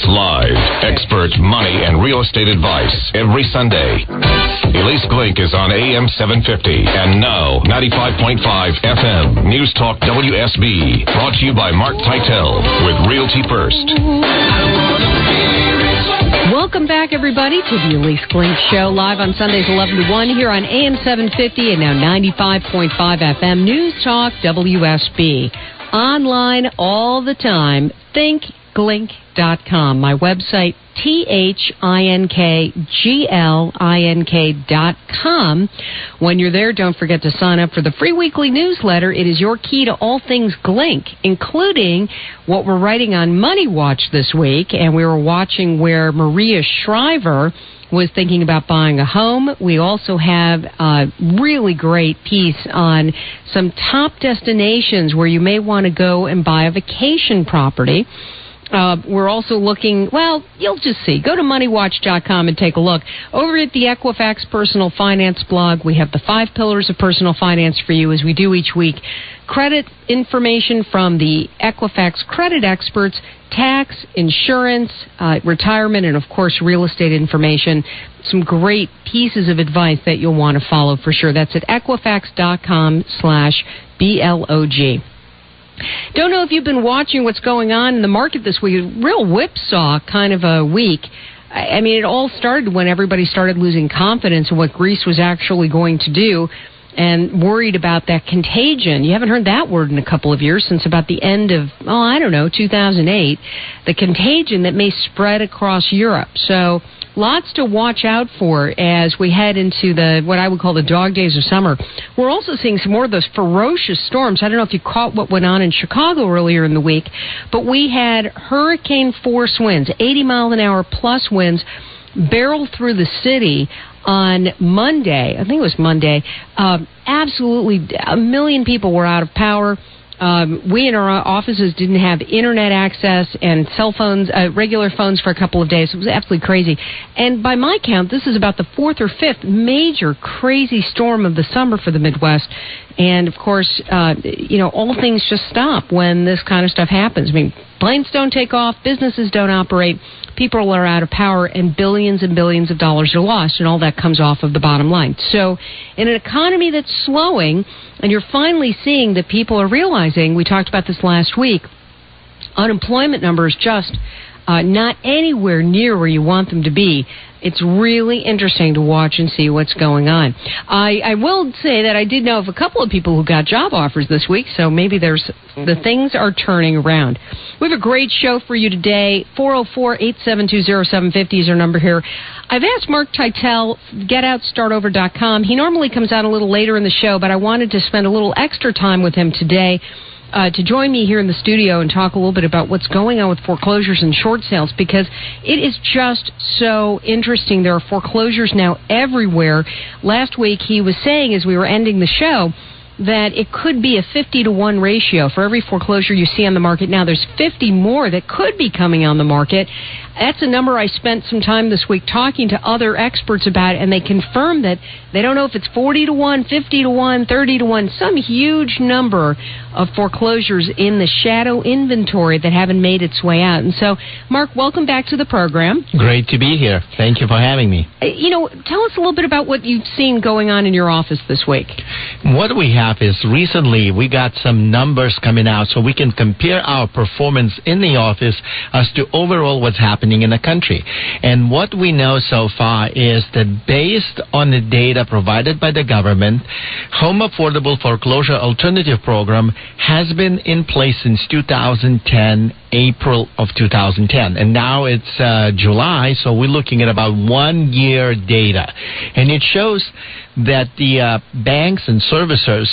live. Expert money and real estate advice every Sunday. Elise Glink is on AM 750 and now 95.5 FM. News Talk WSB. Brought to you by Mark Teitel with Realty First. Welcome back, everybody, to the Elise Glink Show, live on Sundays 11 to 1 here on AM 750 and now 95.5 FM. News Talk WSB. Online all the time. ThinkGlink.com. My website, ThinkGlink.com. When you're there, don't forget to sign up for the free weekly newsletter. It is your key to all things Glink, including what we're writing on Money Watch this week. And we were watching where Maria Shriver was thinking about buying a home. We also have a really great piece on some top destinations where you may want to go and buy a vacation property. We're also looking, well, you'll just see. Go to moneywatch.com and take a look. Over at the Equifax Personal Finance blog, we have the 5 pillars of personal finance for you, as we do each week. Credit information from the Equifax credit experts, tax, insurance, retirement, and, of course, real estate information. Some great pieces of advice that you'll want to follow for sure. That's at Equifax.com/BLOG. Don't know if you've been watching what's going on in the market this week. Real whipsaw kind of a week. I mean, it all started when everybody started losing confidence in what Greece was actually going to do and worried about that contagion. You haven't heard that word in a couple of years, since about the end of, 2008. The contagion that may spread across Europe. So lots to watch out for as we head into what I would call the dog days of summer. We're also seeing some more of those ferocious storms. I don't know if you caught what went on in Chicago earlier in the week, but we had hurricane force winds, 80 mile an hour plus winds, barrel through the city on Monday. I think it was Monday. Absolutely, 1 million people were out of power. We in our offices didn't have internet access and cell phones, regular phones, for a couple of days. It was absolutely crazy. And by my count, this is about the 4th or 5th major crazy storm of the summer for the Midwest. And, of course, all things just stop when this kind of stuff happens. I mean, planes don't take off, businesses don't operate, people are out of power, and billions of dollars are lost, and all that comes off of the bottom line. So in an economy that's slowing, and you're finally seeing that people are realizing, we talked about this last week, unemployment numbers just not anywhere near where you want them to be. It's really interesting to watch and see what's going on. I will say that I did know of a couple of people who got job offers this week, so maybe the things are turning around. We have a great show for you today. 404-872-0750 is our number here. I've asked Mark Teitel, GetOutStartOver.com. He normally comes out a little later in the show, but I wanted to spend a little extra time with him today to join me here in the studio and talk a little bit about what's going on with foreclosures and short sales, because it is just so interesting. There are foreclosures now everywhere. Last week he was saying, as we were ending the show, that it could be a 50-to-1 ratio. For every foreclosure you see on the market now, there's 50 more that could be coming on the market. That's a number I spent some time this week talking to other experts about, and they confirmed that they don't know if it's 40-to-1, 50-to-1, 30-to-1, some huge number of foreclosures in the shadow inventory that haven't made its way out. And so, Mark, welcome back to the program. Great to be here. Thank you for having me. Tell us a little bit about what you've seen going on in your office this week. What we have is recently we got some numbers coming out so we can compare our performance in the office as to overall what's happening in the country. And what we know so far is that based on the data provided by the government, Home Affordable Foreclosure Alternative Program has been in place since 2010, April of 2010. And now it's July, so we're looking at about 1 year data. And it shows that the banks and servicers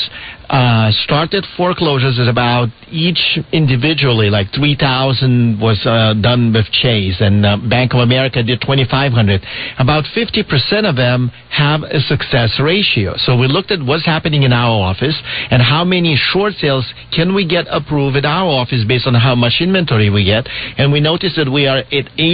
started foreclosures at about each individually, like 3,000 was done with Chase, and Bank of America did 2,500. About 50% of them have a success ratio. So we looked at what's happening in our office and how many short sales can we get approved at our office based on how much inventory we get, and we noticed that we are at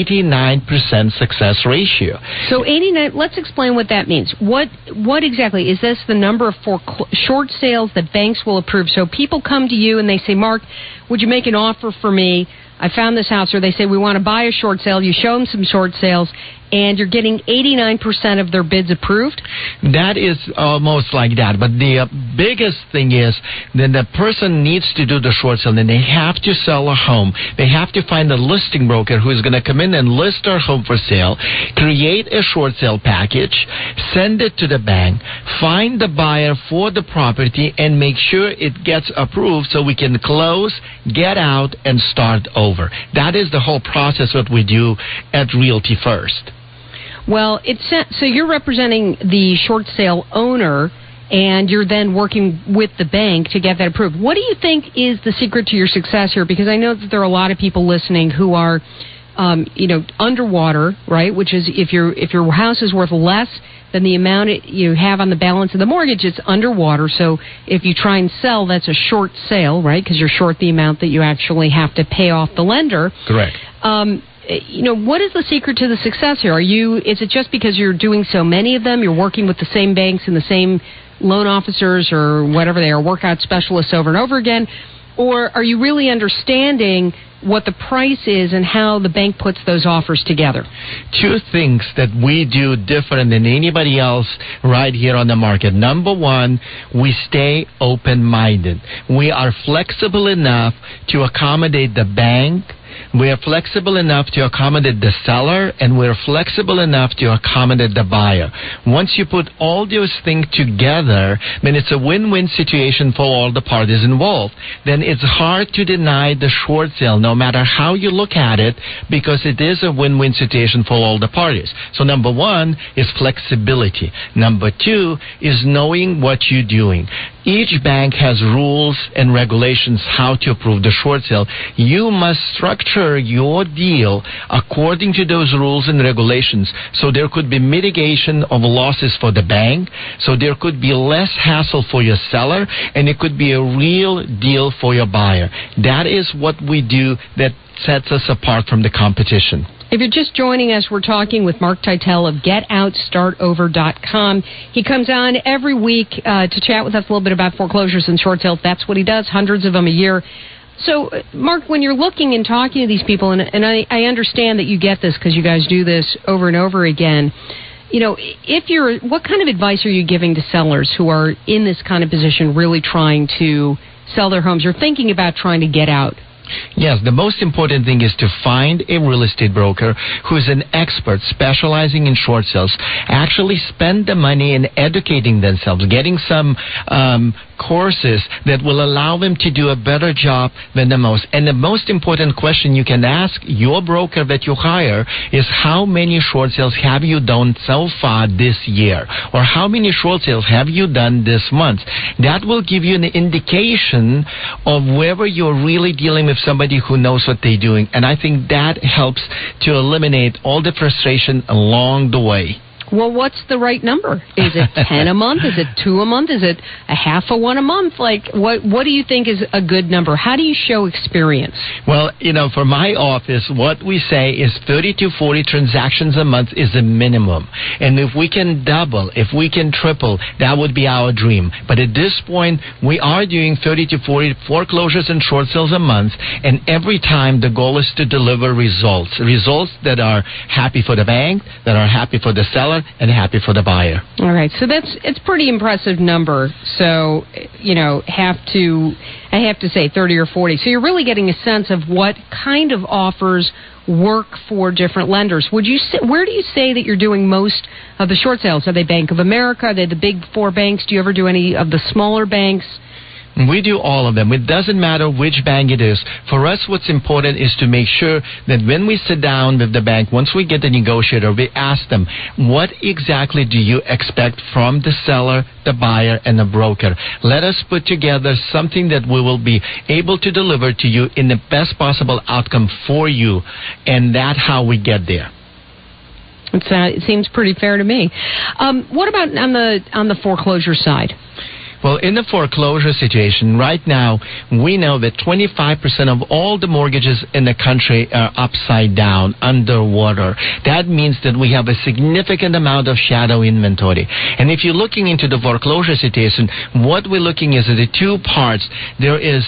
89% success ratio. So 89, let's explain what that means. What exactly is this? The number of short sales that banks will approve. So people come to you and they say, Mark, would you make an offer for me I found this house, or they say, we want to buy a short sale. You show them some short sales, and you're getting 89% of their bids approved? That is almost like that. But the biggest thing is that the person needs to do the short sale, and they have to sell a home. They have to find a listing broker who is going to come in and list their home for sale, create a short sale package, send it to the bank, find the buyer for the property, and make sure it gets approved so we can close, get out, and start over. That is the whole process what we do at Realty First. Well, so you're representing the short sale owner, and you're then working with the bank to get that approved. What do you think is the secret to your success here? Because I know that there are a lot of people listening who are, underwater, right? Which is if your house is worth less than the amount you have on the balance of the mortgage, it's underwater. So if you try and sell, that's a short sale, right? Because you're short the amount that you actually have to pay off the lender. Correct. What is the secret to the success here? Is it just because you're doing so many of them, you're working with the same banks and the same loan officers or whatever they are, workout specialists over and over again? Or are you really understanding what the price is and how the bank puts those offers together? Two things that we do different than anybody else right here on the market. Number one, we stay open-minded. We are flexible enough to accommodate the bank. We are flexible enough to accommodate the seller, and we're flexible enough to accommodate the buyer. Once you put all those things together, then it's a win-win situation for all the parties involved. Then it's hard to deny the short sale, no matter how you look at it, because it is a win-win situation for all the parties. So number one is flexibility. Number two is knowing what you're doing. Each bank has rules and regulations how to approve the short sale. You must structure your deal according to those rules and regulations. So there could be mitigation of losses for the bank. So there could be less hassle for your seller, and it could be a real deal for your buyer. That is what we do that sets us apart from the competition. If you're just joining us, we're talking with Mark Teitel of GetOutStartOver.com. He comes on every week to chat with us a little bit about foreclosures and short sales. That's what he does, hundreds of them a year. So, Mark, when you're looking and talking to these people, and I understand that you get this because you guys do this over and over again, what kind of advice are you giving to sellers who are in this kind of position, really trying to sell their homes or thinking about trying to get out? Yes, the most important thing is to find a real estate broker who is an expert specializing in short sales. Actually spend the money in educating themselves, getting some courses that will allow them to do a better job than the most. And the most important question you can ask your broker that you hire is, how many short sales have you done so far this year? Or how many short sales have you done this month? That will give you an indication of whether you're really dealing with somebody who knows what they're doing. And I think that helps to eliminate all the frustration along the way. Well, what's the right number? Is it 10 a month? Is it 2 a month? Is it a half a one a month? Like, what do you think is a good number? How do you show experience? Well, for my office, what we say is 30 to 40 transactions a month is a minimum. And if we can double, if we can triple, that would be our dream. But at this point, we are doing 30 to 40 foreclosures and short sales a month. And every time the goal is to deliver results that are happy for the bank, that are happy for the seller, and happy for the buyer. All right, so it's pretty impressive number. So, I have to say 30 or 40. So you're really getting a sense of what kind of offers work for different lenders. Where do you say that you're doing most of the short sales? Are they Bank of America? Are they the big four banks? Do you ever do any of the smaller banks? We do all of them. It doesn't matter which bank it is. For us, what's important is to make sure that when we sit down with the bank, once we get the negotiator, we ask them, what exactly do you expect from the seller, the buyer, and the broker? Let us put together something that we will be able to deliver to you in the best possible outcome for you. And that's how we get there. It seems pretty fair to me. What about on the foreclosure side? Well, in the foreclosure situation, right now, we know that 25% of all the mortgages in the country are upside down, underwater. That means that we have a significant amount of shadow inventory. And if you're looking into the foreclosure situation, what we're looking is at the two parts. There is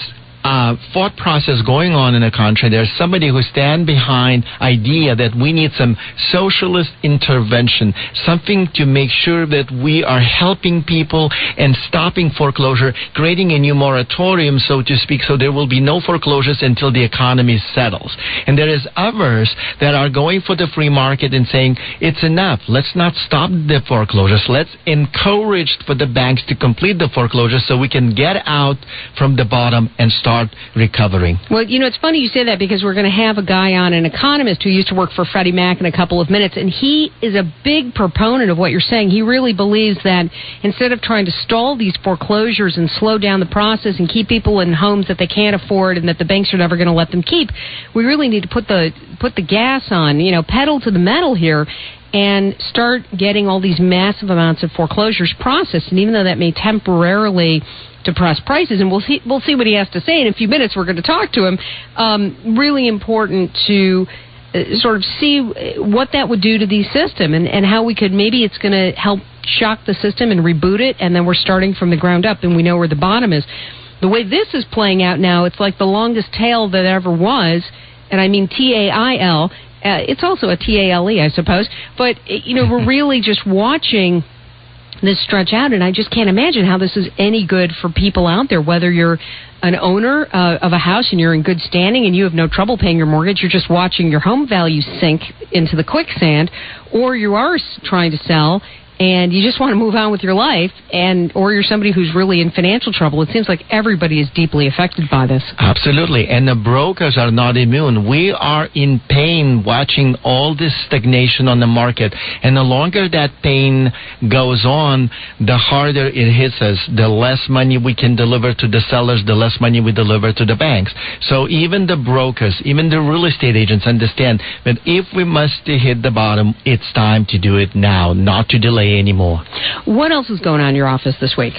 thought process going on in the country. There's somebody who stands behind idea that we need some socialist intervention, something to make sure that we are helping people and stopping foreclosure, creating a new moratorium, so to speak, so there will be no foreclosures until the economy settles. And there is others that are going for the free market and saying, it's enough. Let's not stop the foreclosures. Let's encourage for the banks to complete the foreclosures so we can get out from the bottom and start recovering. Well, it's funny you say that, because we're going to have a guy on, an economist who used to work for Freddie Mac, in a couple of minutes, and he is a big proponent of what you're saying. He really believes that instead of trying to stall these foreclosures and slow down the process and keep people in homes that they can't afford and that the banks are never going to let them keep, we really need to put the gas on, pedal to the metal here, and start getting all these massive amounts of foreclosures processed. And even though that may temporarily depress prices, and we'll see what he has to say in a few minutes. We're going to talk to him. Really important to sort of see what that would do to the system, and how we could, maybe it's going to help shock the system and reboot it, and then we're starting from the ground up and we know where the bottom is. The way this is playing out now, it's like the longest tail that ever was, and I mean T-A-I-L. It's also a T-A-L-E, I suppose. But, we're really just watching this stretch out, and I just can't imagine how this is any good for people out there, whether you're an owner of a house and you're in good standing and you have no trouble paying your mortgage, you're just watching your home value sink into the quicksand, or you are trying to sell and you just want to move on with your life, or you're somebody who's really in financial trouble. It seems like everybody is deeply affected by this. Absolutely, and the brokers are not immune. We are in pain watching all this stagnation on the market, and the longer that pain goes on, the harder it hits us. The less money we can deliver to the sellers, the less money we deliver to the banks. So even the brokers, even the real estate agents understand that if we must hit the bottom, it's time to do it now, not to delay anymore. What else is going on in your office this week?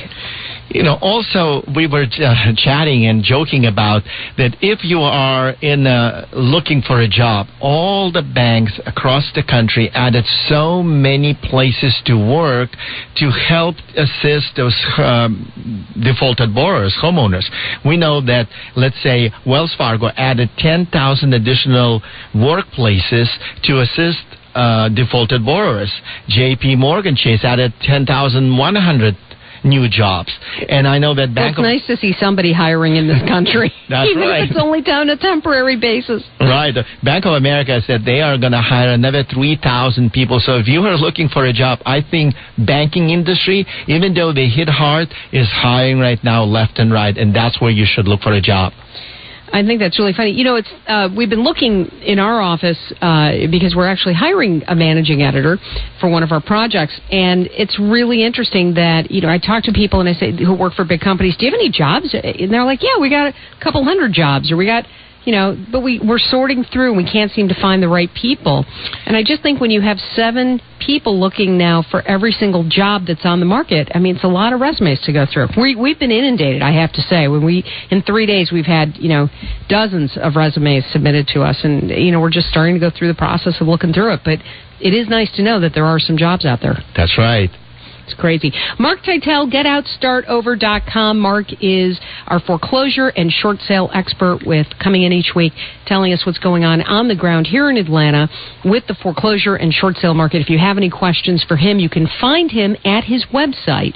Also, we were chatting and joking about that if you are looking for a job, all the banks across the country added so many places to work to help assist those defaulted borrowers, homeowners. We know that, let's say, Wells Fargo added 10,000 additional workplaces to assist defaulted borrowers. J.P. Morgan Chase added 10,100 new jobs. And I know that It's nice to see somebody hiring in this country. That's even right. if it's only on a temporary basis. Right. Bank of America said they are going to hire another 3,000 people. So if you are looking for a job, I think banking industry, even though they hit hard, is hiring right now left and right. And that's where you should look for a job. I think that's really funny. We've been looking in our office because we're actually hiring a managing editor for one of our projects, and it's really interesting that, I talk to people and I say, who work for big companies, do you have any jobs? And they're like, yeah, we got a couple hundred jobs, or we got, but we're sorting through and we can't seem to find the right people. And I just think when you have 7 people looking now for every single job that's on the market, it's a lot of resumes to go through. We've been inundated, I have to say. In 3 days, we've had, dozens of resumes submitted to us, and, we're just starting to go through the process of looking through it. But it is nice to know that there are some jobs out there. That's right. It's crazy. Mark Titel, GetOutStartOver.com. Mark is our foreclosure and short sale expert, coming in each week, telling us what's going on the ground here in Atlanta with the foreclosure and short sale market. If you have any questions for him, you can find him at his website,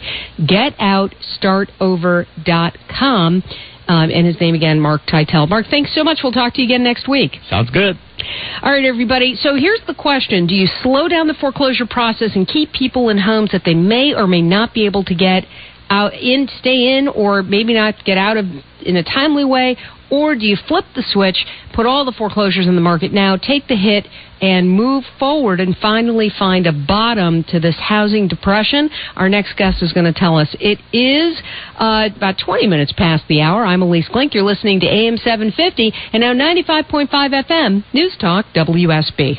GetOutStartOver.com. And his name again, Mark Titel. Mark, thanks so much. We'll talk to you again next week. Sounds good. All right, everybody. So here's the question. Do you slow down the foreclosure process and keep people in homes that they may or may not be able to get stay in, or maybe not get out of in a timely way? Or do you flip the switch, put all the foreclosures in the market now, take the hit, and move forward and finally find a bottom to this housing depression? Our next guest is going to tell us. It is about 20 minutes past the hour. I'm Elise Glink. You're listening to AM 750 and now 95.5 FM, News Talk, WSB.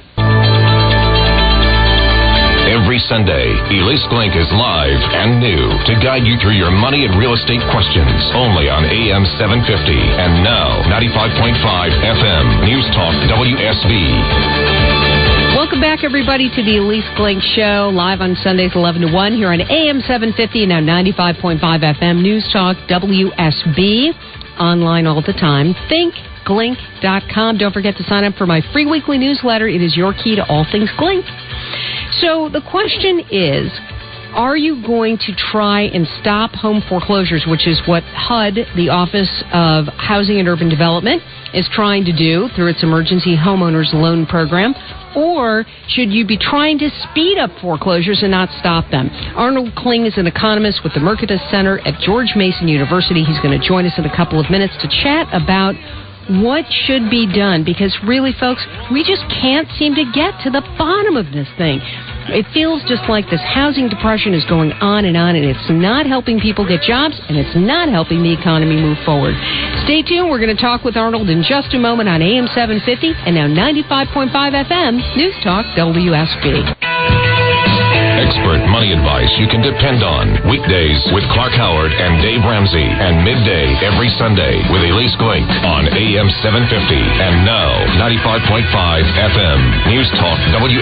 Every Sunday, Elise Glink is live and new to guide you through your money and real estate questions. Only on AM 750 and now 95.5 FM, News Talk, WSB. Welcome back, everybody, to the Elise Glink Show, live on Sundays 11 to 1 here on AM 750 and now 95.5 FM, News Talk, WSB. online all the time. ThinkGlink.com. Don't forget to sign up for my free weekly newsletter. It is your key to all things Glink. So the question is, are you going to try and stop home foreclosures, which is what HUD, the Office of Housing and Urban Development, is trying to do through its Emergency Homeowners Loan Program? Or should you be trying to speed up foreclosures and not stop them? Arnold Kling is an economist with the Mercatus Center at George Mason University. He's going to join us in a couple of minutes to chat about what should be done, because really, folks, we just can't seem to get to the bottom of this thing. It feels just like this housing depression is going on, and it's not helping people get jobs, and it's not helping the economy move forward. Stay tuned. We're going to talk with Arnold in just a moment on AM 750 and now 95.5 FM, News Talk WSB. Expert money advice you can depend on. Weekdays with Clark Howard and Dave Ramsey, and midday every Sunday with Elise Glink on AM 750 and now 95.5 FM, News Talk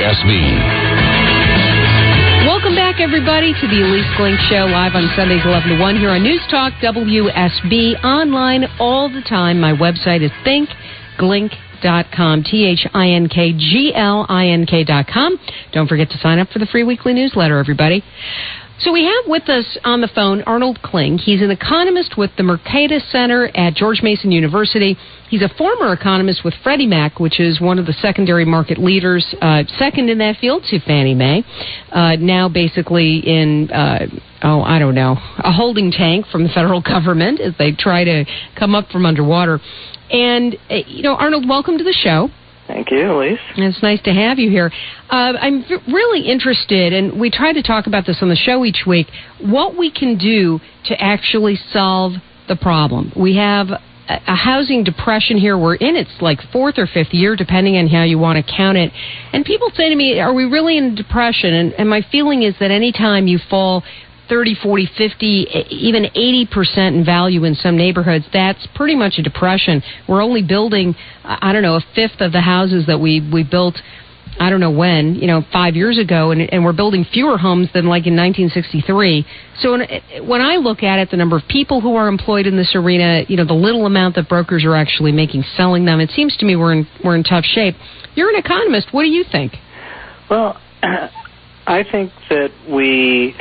WSB. Welcome back, everybody, to the Elise Glink Show, live on Sundays 11 to 1 here on News Talk WSB, online all the time. My website is thinkglink.com, ThinkGlink.com. Don't forget to sign up for the free weekly newsletter, everybody. So we have with us on the phone Arnold Kling. He's an economist with the Mercatus Center at George Mason University. He's a former economist with Freddie Mac, which is one of the secondary market leaders, second in that field to Fannie Mae, now basically in, a holding tank from the federal government as they try to come up from underwater. And, Arnold, welcome to the show. Thank you, Elise. It's nice to have you here. I'm really interested, and we try to talk about this on the show each week, what we can do to actually solve the problem. We have a housing depression here. We're in its like fourth or fifth year, depending on how you want to count it. And people say to me, are we really in a depression? And my feeling is that anytime you fall 30, 40, 50, even 80% in value in some neighborhoods, that's pretty much a depression. We're only building, a fifth of the houses that we built, 5 years ago, and we're building fewer homes than like in 1963. So when I look at it, the number of people who are employed in this arena, the little amount that brokers are actually making selling them, it seems to me we're in tough shape. You're an economist. What do you think? Well, I think that we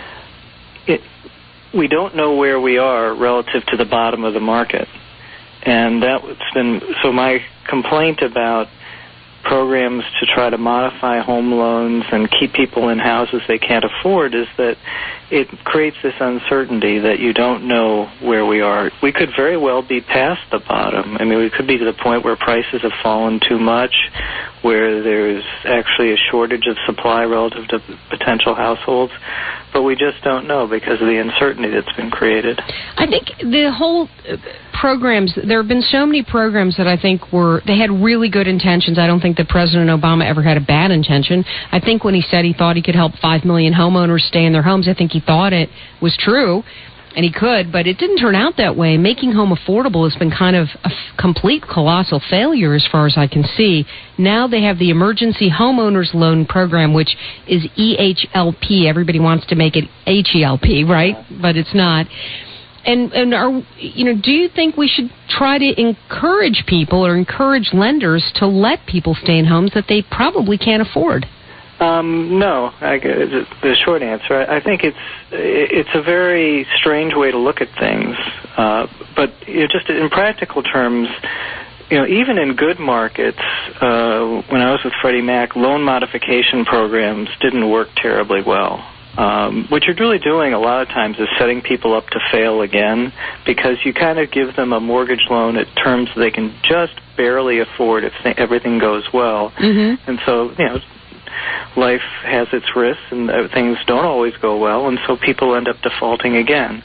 don't know where we are relative to the bottom of the market. And that's been, so my complaint about programs to try to modify home loans and keep people in houses they can't afford is that it creates this uncertainty that you don't know where we are. We could very well be past the bottom. I mean, we could be to the point where prices have fallen too much, where there's actually a shortage of supply relative to potential households, but we just don't know because of the uncertainty that's been created. I think the whole programs, there have been so many programs that I think they had really good intentions. I don't think that President Obama ever had a bad intention. I think when he said he thought he could help 5 million homeowners stay in their homes, I think he thought it was true, and he could, but it didn't turn out that way. Making home affordable has been kind of a complete colossal failure as far as I can see. Now they have the Emergency Homeowners Loan Program, which is EHLP. Everybody wants to make it HELP, right? But it's not. And do you think we should try to encourage people or encourage lenders to let people stay in homes that they probably can't afford? No, the short answer. I think it's a very strange way to look at things. But just in practical terms, even in good markets, when I was with Freddie Mac, loan modification programs didn't work terribly well. What you're really doing a lot of times is setting people up to fail again, because you kind of give them a mortgage loan at terms they can just barely afford if everything goes well. Mm-hmm. And so, life has its risks, and things don't always go well, and so people end up defaulting again.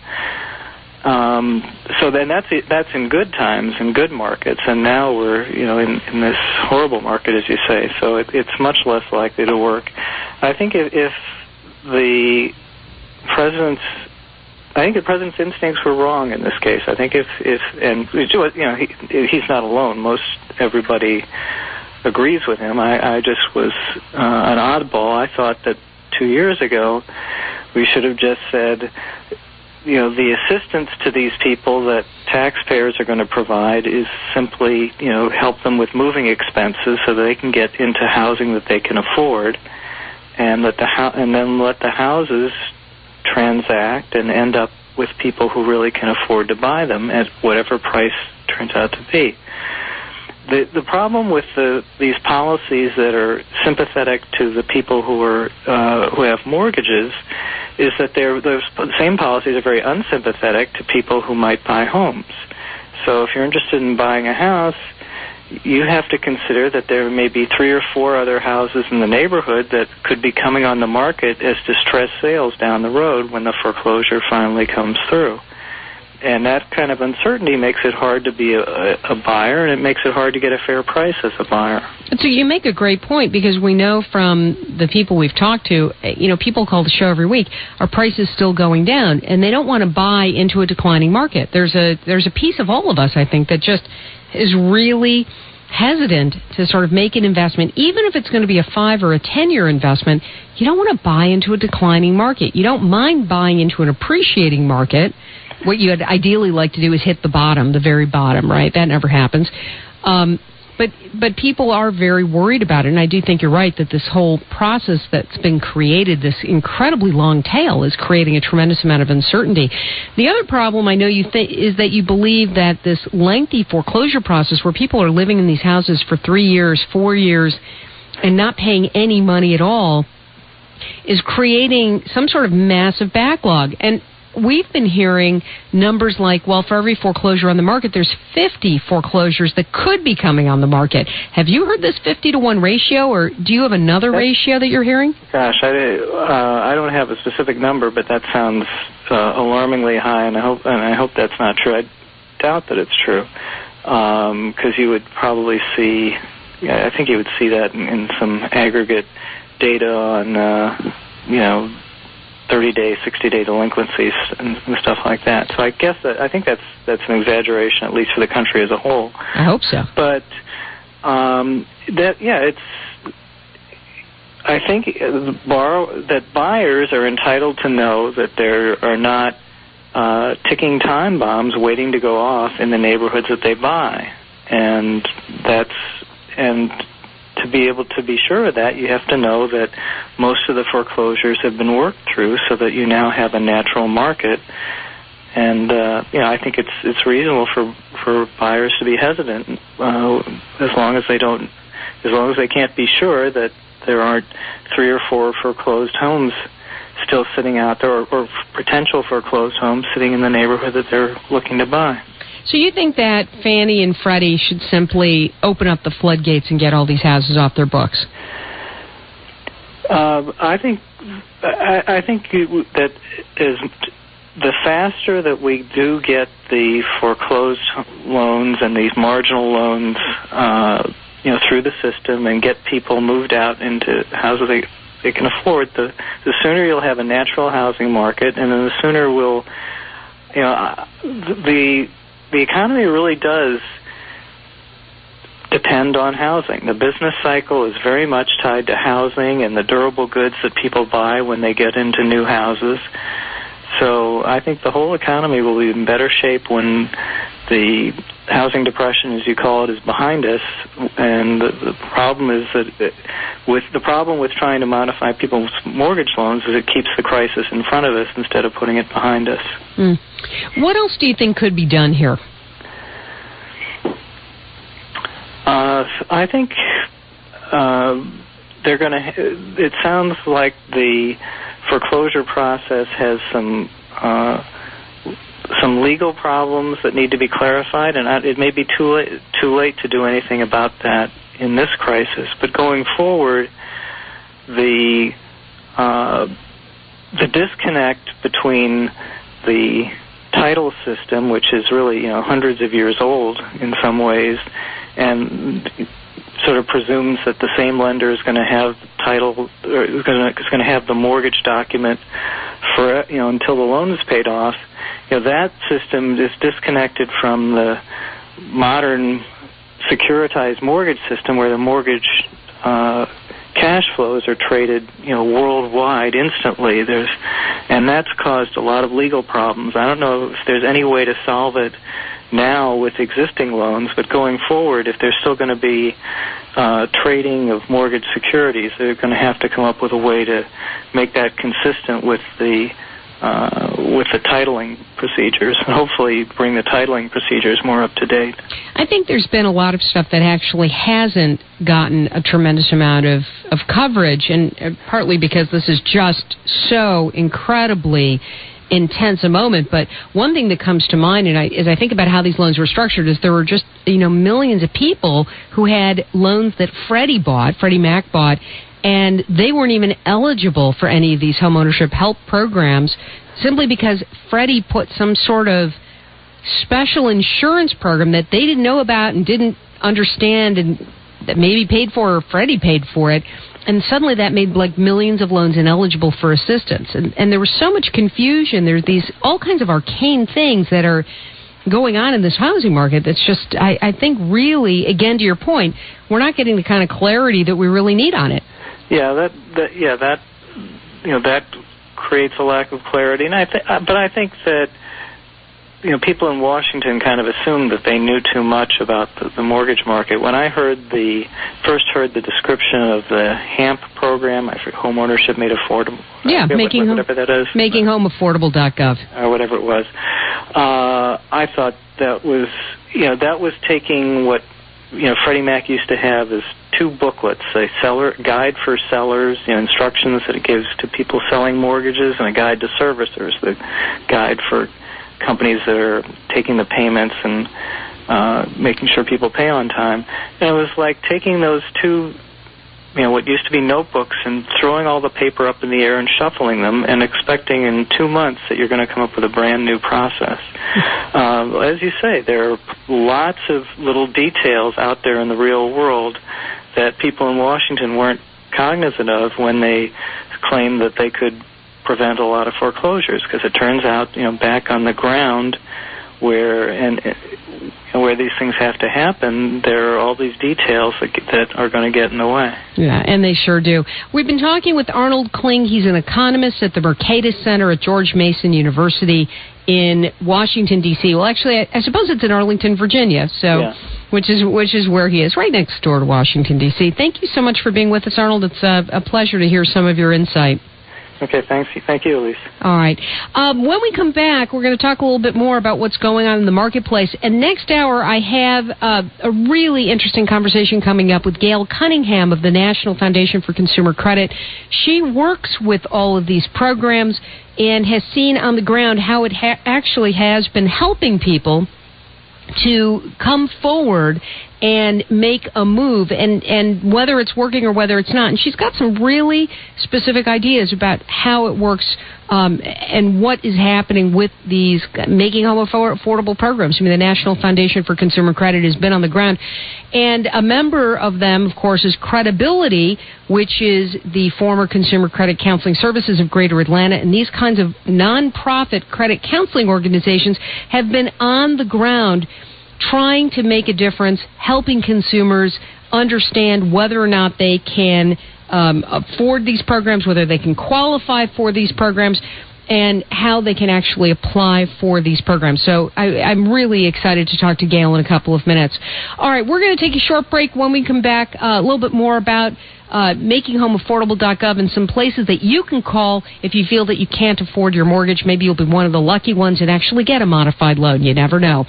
So then that's in good times, in good markets, and now we're in this horrible market, as you say. So it's much less likely to work. I think if the president's instincts were wrong in this case. I think he's not alone. Most everybody agrees with him. I just was an oddball. I thought that 2 years ago we should have just said, the assistance to these people that taxpayers are going to provide is simply, help them with moving expenses so that they can get into housing that they can afford, and then let the houses transact and end up with people who really can afford to buy them at whatever price turns out to be. The problem with these policies that are sympathetic to the people who have mortgages is that those same policies are very unsympathetic to people who might buy homes. So if you're interested in buying a house, you have to consider that there may be 3 or 4 other houses in the neighborhood that could be coming on the market as distressed sales down the road when the foreclosure finally comes through. And that kind of uncertainty makes it hard to be a buyer, and it makes it hard to get a fair price as a buyer. So you make a great point, because we know from the people we've talked to, people call the show every week, are prices still going down, and they don't want to buy into a declining market. There's a piece of all of us, I think, that just is really hesitant to sort of make an investment, even if it's going to be a 5 or a 10-year investment. You don't want to buy into a declining market. You don't mind buying into an appreciating market. What you'd ideally like to do is hit the bottom, the very bottom, right? That never happens. But people are very worried about it, and I do think you're right that this whole process that's been created, this incredibly long tail, is creating a tremendous amount of uncertainty. The other problem I know is that you believe that this lengthy foreclosure process, where people are living in these houses for 3 years, 4 years, and not paying any money at all, is creating some sort of massive backlog. And we've been hearing numbers like, well, for every foreclosure on the market, there's 50 foreclosures that could be coming on the market. Have you heard this 50-to-1 ratio, or do you have another ratio that you're hearing? Gosh, I don't have a specific number, but that sounds alarmingly high, and I hope that's not true. I doubt that it's true, because you would probably see, I think you would see that in some aggregate data on, 30-day, 60-day delinquencies and stuff like that. So I think that's an exaggeration, at least for the country as a whole. I hope so. But I think that buyers are entitled to know that there are not ticking time bombs waiting to go off in the neighborhoods that they buy, and to be able to be sure of that, you have to know that most of the foreclosures have been worked through, so that you now have a natural market. And I think it's reasonable for buyers to be hesitant as long as they can't be sure that there aren't 3 or 4 foreclosed homes still sitting out there, or potential foreclosed homes sitting in the neighborhood that they're looking to buy. So you think that Fannie and Freddie should simply open up the floodgates and get all these houses off their books? I think that the faster that we do get the foreclosed loans and these marginal loans, through the system, and get people moved out into houses they can afford, the sooner you'll have a natural housing market, and then the sooner we'll, the economy really does depend on housing. The business cycle is very much tied to housing and the durable goods that people buy when they get into new houses. So I think the whole economy will be in better shape when the housing depression, as you call it, is behind us. And the problem is that the problem with trying to modify people's mortgage loans is it keeps the crisis in front of us instead of putting it behind us. What else do you think could be done here? I think they're going to. It sounds like the foreclosure process has some legal problems that need to be clarified, and it may be too late to do anything about that in this crisis. But going forward, the disconnect between the title system, which is really hundreds of years old in some ways, and sort of presumes that the same lender is going to have title, or is going to have the mortgage document for until the loan is paid off. That system is disconnected from the modern securitized mortgage system, where the mortgage cash flows are traded, worldwide instantly. And that's caused a lot of legal problems. I don't know if there's any way to solve it now with existing loans, but going forward, if there's still going to be trading of mortgage securities, they're going to have to come up with a way to make that consistent with the titling procedures, and hopefully bring the titling procedures more up to date. I think there's been a lot of stuff that actually hasn't gotten a tremendous amount of coverage, and partly because this is just so incredibly intense a moment. But one thing that comes to mind, and as I think about how these loans were structured, is there were just millions of people who had loans that Freddie Mac bought, and they weren't even eligible for any of these homeownership help programs simply because Freddie put some sort of special insurance program that they didn't know about and didn't understand, and that maybe paid for, or Freddie paid for it. And suddenly that made millions of loans ineligible for assistance. And there was so much confusion. There's all kinds of arcane things that are going on in this housing market that's just, I think, really, again, to your point, we're not getting the kind of clarity that we really need on it. Yeah, that creates a lack of clarity. And but I think that people in Washington kind of assumed that they knew too much about the mortgage market. When I first heard the description of the HAMP program, Home Ownership Made Affordable. Whatever that is. MakingHomeAffordable.gov. Or whatever it was. I thought that was taking what Freddie Mac used to have as two booklets, a guide for sellers, instructions that it gives to people selling mortgages, and a guide to servicers, the guide for companies that are taking the payments and making sure people pay on time. And it was like taking those two, what used to be notebooks, and throwing all the paper up in the air and shuffling them and expecting in 2 months that you're going to come up with a brand new process. As you say, there are lots of little details out there in the real world that people in Washington weren't cognizant of when they claimed that they could prevent a lot of foreclosures, because it turns out, back on the ground where these things have to happen, there are all these details that are going to get in the way. Yeah, and they sure do. We've been talking with Arnold Kling. He's an economist at the Mercatus Center at George Mason University in Washington, D.C. Well, actually, I suppose it's in Arlington, Virginia, which is where he is, right next door to Washington, D.C. Thank you so much for being with us, Arnold. It's a pleasure to hear some of your insight. Okay, thanks. Thank you, Elise. All right. When we come back, we're going to talk a little bit more about what's going on in the marketplace. And next hour, I have a really interesting conversation coming up with Gail Cunningham of the National Foundation for Consumer Credit. She works with all of these programs and has seen on the ground how it actually has been helping people to come forward and make a move, and whether it's working or whether it's not. And she's got some really specific ideas about how it works and what is happening with these Making Home Affordable programs. The National Foundation for Consumer Credit has been on the ground. And a member of them, of course, is Credibility, which is the former Consumer Credit Counseling Services of Greater Atlanta. And these kinds of nonprofit credit counseling organizations have been on the ground trying to make a difference, helping consumers understand whether or not they can afford these programs, whether they can qualify for these programs, and how they can actually apply for these programs. So I'm really excited to talk to Gail in a couple of minutes. All right, we're going to take a short break. When we come back, a little bit more about MakingHomeAffordable.gov and some places that you can call if you feel that you can't afford your mortgage. Maybe you'll be one of the lucky ones and actually get a modified loan. You never know.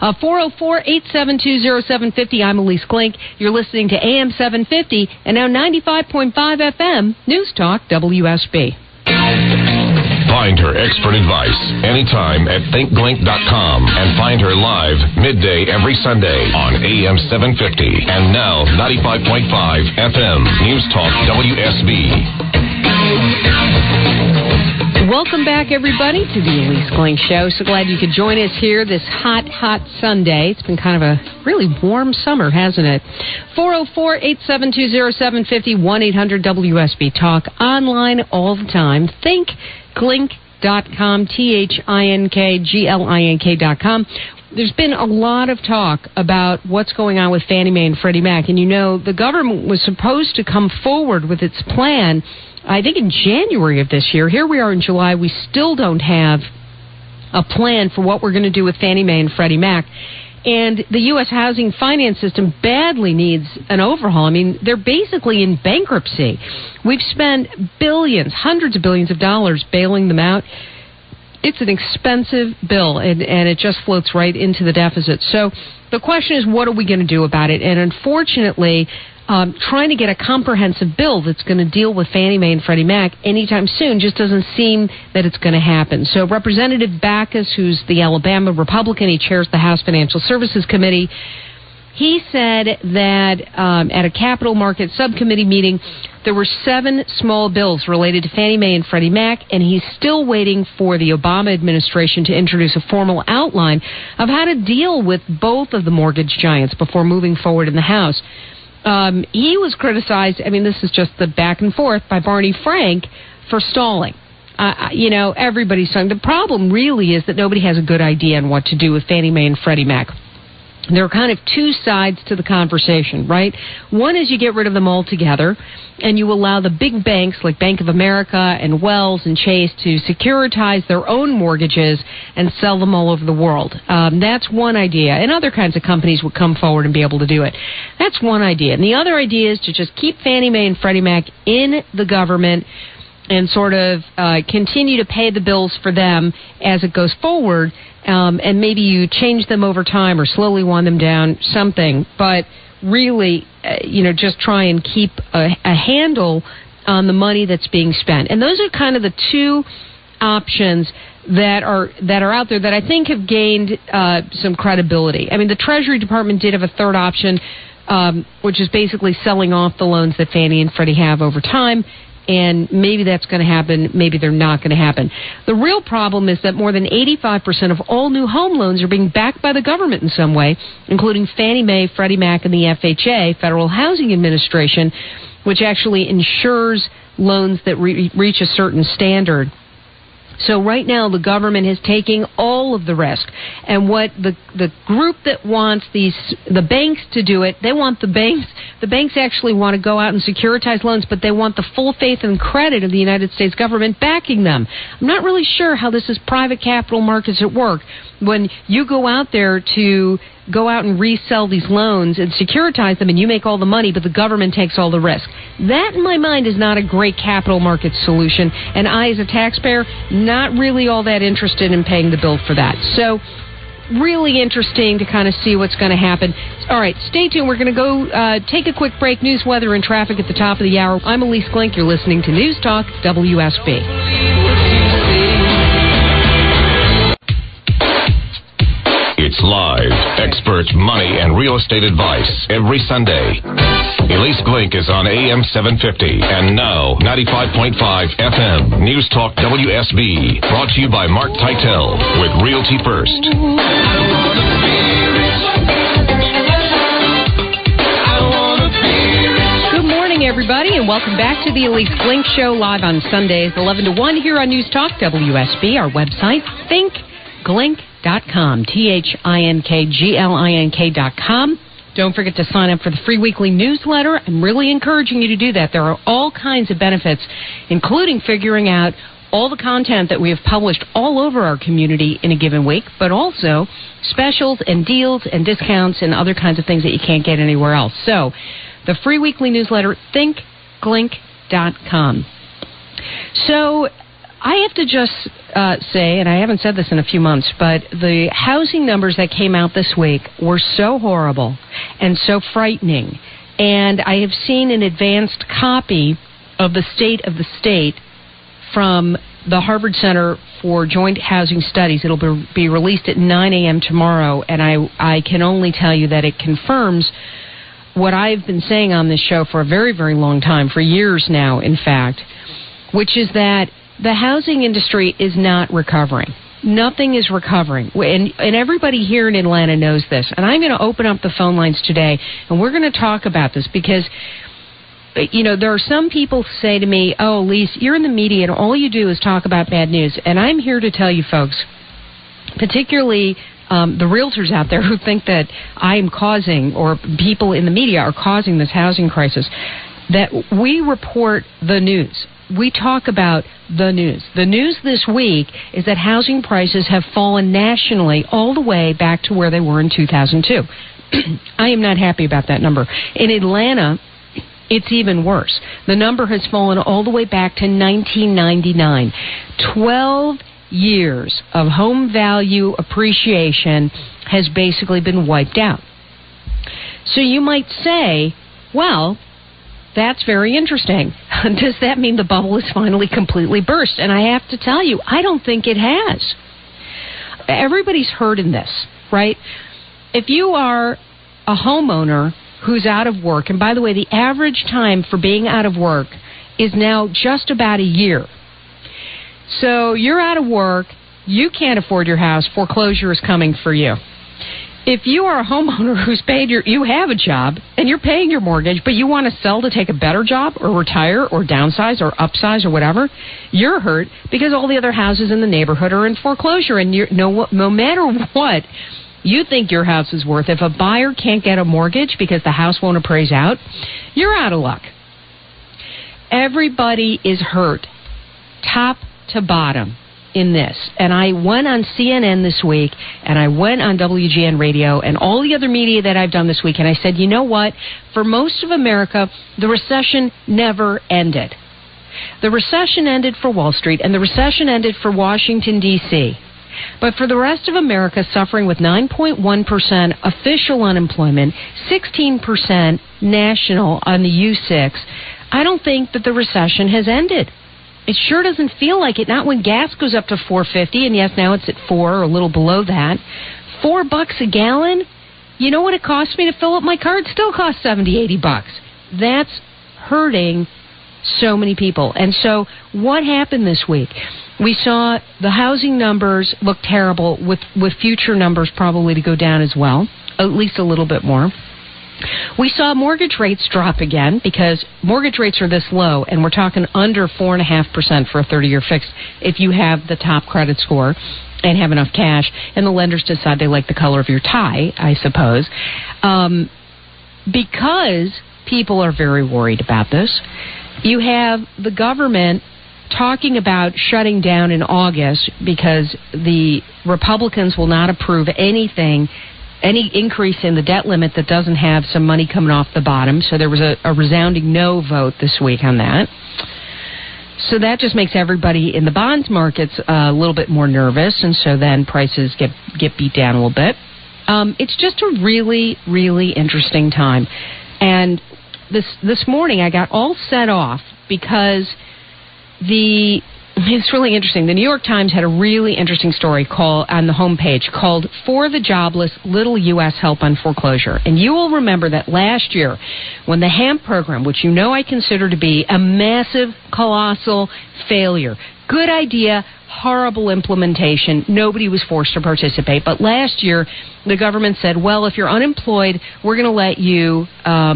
404-872-0750. I'm Elise Klink. You're listening to AM 750 and now 95.5 FM News Talk WSB. Find her expert advice anytime at thinkglink.com and find her live midday every Sunday on AM 750 and now 95.5 FM News Talk WSB. Welcome back, everybody, to the Elise Klink Show. So glad you could join us here this hot, hot Sunday. It's been kind of a really warm summer, hasn't it? 404-872-0750, 1-800-WSB. Talk online all the time. ThinkGlink.com, ThinkGlink.com. there's been a lot of talk about what's going on with Fannie Mae and Freddie Mac. And, the government was supposed to come forward with its plan, I think, in January of this year. Here we are in July. We still don't have a plan for what we're going to do with Fannie Mae and Freddie Mac. And the U.S. housing finance system badly needs an overhaul. I mean, they're basically in bankruptcy. We've spent billions, hundreds of billions of dollars bailing them out. It's an expensive bill, and it just floats right into the deficit. So the question is, what are we going to do about it? And unfortunately, trying to get a comprehensive bill that's going to deal with Fannie Mae and Freddie Mac anytime soon just doesn't seem that it's going to happen. So Representative Backus, who's the Alabama Republican, he chairs the House Financial Services Committee, he said that at a capital market subcommittee meeting, there were 7 small bills related to Fannie Mae and Freddie Mac, and he's still waiting for the Obama administration to introduce a formal outline of how to deal with both of the mortgage giants before moving forward in the House. He was criticized, this is just the back and forth, by Barney Frank for stalling. Everybody's saying the problem really is that nobody has a good idea on what to do with Fannie Mae and Freddie Mac. There are kind of 2 sides to the conversation, right? One is you get rid of them altogether, and you allow the big banks like Bank of America and Wells and Chase to securitize their own mortgages and sell them all over the world. That's one idea. And other kinds of companies would come forward and be able to do it. That's one idea. And the other idea is to just keep Fannie Mae and Freddie Mac in the government and sort of continue to pay the bills for them as it goes forward. And maybe you change them over time or slowly wind them down, something. But really, just try and keep a handle on the money that's being spent. And those are kind of the 2 options that are out there that I think have gained some credibility. The Treasury Department did have a 3rd option, which is basically selling off the loans that Fannie and Freddie have over time. And maybe that's going to happen, maybe they're not going to happen. The real problem is that more than 85% of all new home loans are being backed by the government in some way, including Fannie Mae, Freddie Mac, and the FHA, Federal Housing Administration, which actually insures loans that reach a certain standard. So right now, the government is taking all of the risk. And what the group that wants the banks to do it, the banks actually want to go out and securitize loans, but they want the full faith and credit of the United States government backing them. I'm not really sure how this is private capital markets at work. When you go out there to go out and resell these loans and securitize them and you make all the money, but the government takes all the risk. That, in my mind, is not a great capital market solution. And I, as a taxpayer, not really all that interested in paying the bill for that. So really interesting to kind of see what's going to happen. All right, stay tuned. We're going to go take a quick break. News, weather, and traffic at the top of the hour. I'm Elise Glink. You're listening to News Talk WSB. It's live, expert money and real estate advice every Sunday. Elise Glink is on AM 750 and now 95.5 FM. News Talk WSB. Brought to you by Mark Teitel with Realty First. Good morning, everybody, and welcome back to the Elise Glink Show, live on Sundays, 11 to 1 here on News Talk WSB. Our website, thinkglink.com. thinkglink.com. Don't forget to sign up for the free weekly newsletter. I'm really encouraging you to do that. There are all kinds of benefits, including figuring out all the content that we have published all over our community in a given week, but also specials and deals and discounts and other kinds of things that you can't get anywhere else. So, the free weekly newsletter, thinkglink.com. So, I have to just say, and I haven't said this in a few months, but the housing numbers that came out this week were so horrible and so frightening. And I have seen an advanced copy of the State of the State from the Harvard Center for Joint Housing Studies. It'll be released at 9 a.m. tomorrow, and I can only tell you that it confirms what I've been saying on this show for a very, very long time, for years now, in fact, which is that the housing industry is not recovering. Nothing is recovering. And everybody here in Atlanta knows this. And I'm going to open up the phone lines today, and we're going to talk about this because, there are some people who say to me, oh, Elise, you're in the media, and all you do is talk about bad news. And I'm here to tell you folks, particularly the realtors out there who think that I am causing, or people in the media are causing this housing crisis, that we report the news. We talk about the news. The news this week is that housing prices have fallen nationally all the way back to where they were in 2002. I am not happy about that number. In Atlanta, it's even worse. The number has fallen all the way back to 1999. 12 years of home value appreciation has basically been wiped out. So you might say, well, that's very interesting. Does that mean the bubble is finally completely burst? And I have to tell you, I don't think it has. Everybody's heard in this, right? If you are a homeowner who's out of work, and by the way, the average time for being out of work is now just about a year. So you're out of work, you can't afford your house, foreclosure is coming for you. If you are a homeowner who's paid you have a job and you're paying your mortgage, but you want to sell to take a better job or retire or downsize or upsize or whatever, you're hurt because all the other houses in the neighborhood are in foreclosure. And no matter what you think your house is worth, if a buyer can't get a mortgage because the house won't appraise out, you're out of luck. Everybody is hurt, top to bottom, in this. And I went on CNN this week, and I went on WGN Radio and all the other media that I've done this week, and I said, you know what? For most of America, the recession never ended. The recession ended for Wall Street, and the recession ended for Washington, D.C., but for the rest of America, suffering with 9.1% official unemployment, 16% national on the U6, I don't think that the recession has ended. It sure doesn't feel like it. Not when gas goes up to $4.50, and yes, now it's at $4 or a little below that. $4 a gallon? You know what it costs me to fill up my car? It still costs $70-$80. That's hurting so many people. And so what happened this week? We saw the housing numbers look terrible, with future numbers probably to go down as well, at least a little bit more. We saw mortgage rates drop again because mortgage rates are this low, and we're talking under 4.5% for a 30-year fixed if you have the top credit score and have enough cash, and the lenders decide they like the color of your tie, I suppose. Because people are very worried about this, you have the government talking about shutting down in August because the Republicans will not approve any increase in the debt limit that doesn't have some money coming off the bottom. So there was a resounding no vote this week on that. So that just makes everybody in the bonds markets a little bit more nervous, and so then prices get beat down a little bit. It's just a really, really interesting time. And this morning I got all set off because it's really interesting. The New York Times had a really interesting story on the homepage called "For the Jobless, Little U.S. Help on Foreclosure." And you will remember that last year when the HAMP program, which you know I consider to be a massive, colossal failure, good idea, horrible implementation, nobody was forced to participate. But last year the government said, well, if you're unemployed, we're going to let you...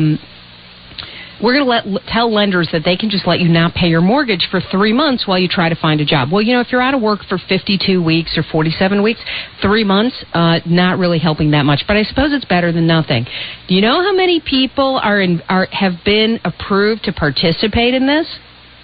tell lenders that they can just let you not pay your mortgage for 3 months while you try to find a job. Well, you know, if you're out of work for 52 weeks or 47 weeks, 3 months, not really helping that much. But I suppose it's better than nothing. Do you know how many people have been approved to participate in this?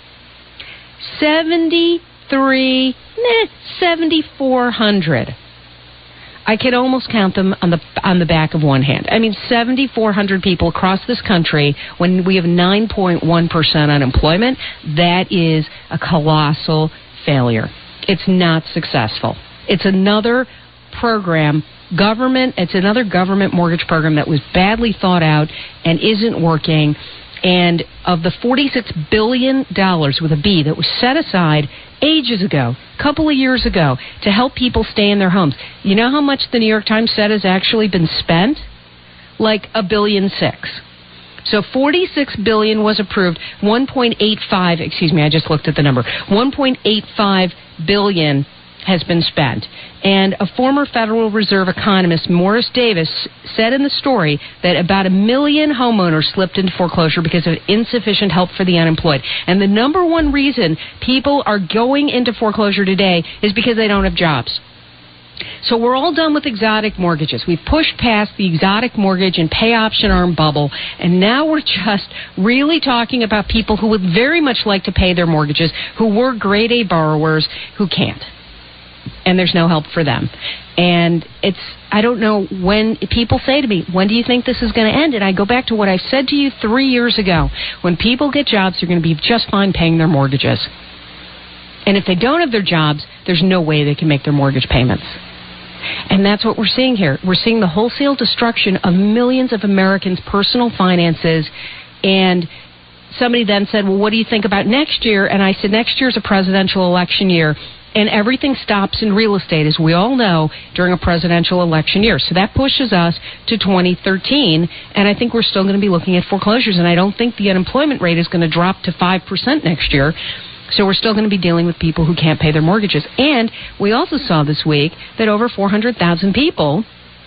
7,400. I could almost count them on the back of one hand. I mean, 7,400 people across this country when we have 9.1% unemployment. That is a colossal failure. It's not successful. It's another program, it's another government mortgage program that was badly thought out and isn't working. And of the $46 billion with a B that was set aside ages ago, a couple of years ago, to help people stay in their homes, you know how much the New York Times said has actually been spent? Like $1.6 billion. So $46 billion was approved. 1.85, excuse me, I just looked at the number. 1.85 billion has been spent. And a former Federal Reserve economist, Morris Davis, said in the story that about 1 million homeowners slipped into foreclosure because of insufficient help for the unemployed. And the number one reason people are going into foreclosure today is because they don't have jobs. So we're all done with exotic mortgages. We've pushed past the exotic mortgage and pay option arm bubble, and now we're just really talking about people who would very much like to pay their mortgages, who were grade A borrowers who can't. And there's no help for them. And I don't know when people say to me, when do you think this is going to end? And I go back to what I said to you 3 years ago. When people get jobs, they're going to be just fine paying their mortgages. And if they don't have their jobs, there's no way they can make their mortgage payments. And that's what we're seeing here. We're seeing the wholesale destruction of millions of Americans' personal finances. And somebody then said, well, what do you think about next year? And I said, next year's a presidential election year. And everything stops in real estate, as we all know, during a presidential election year. So that pushes us to 2013, and I think we're still going to be looking at foreclosures, and I don't think the unemployment rate is going to drop to 5% next year. So we're still going to be dealing with people who can't pay their mortgages. And we also saw this week that over 400,000 people,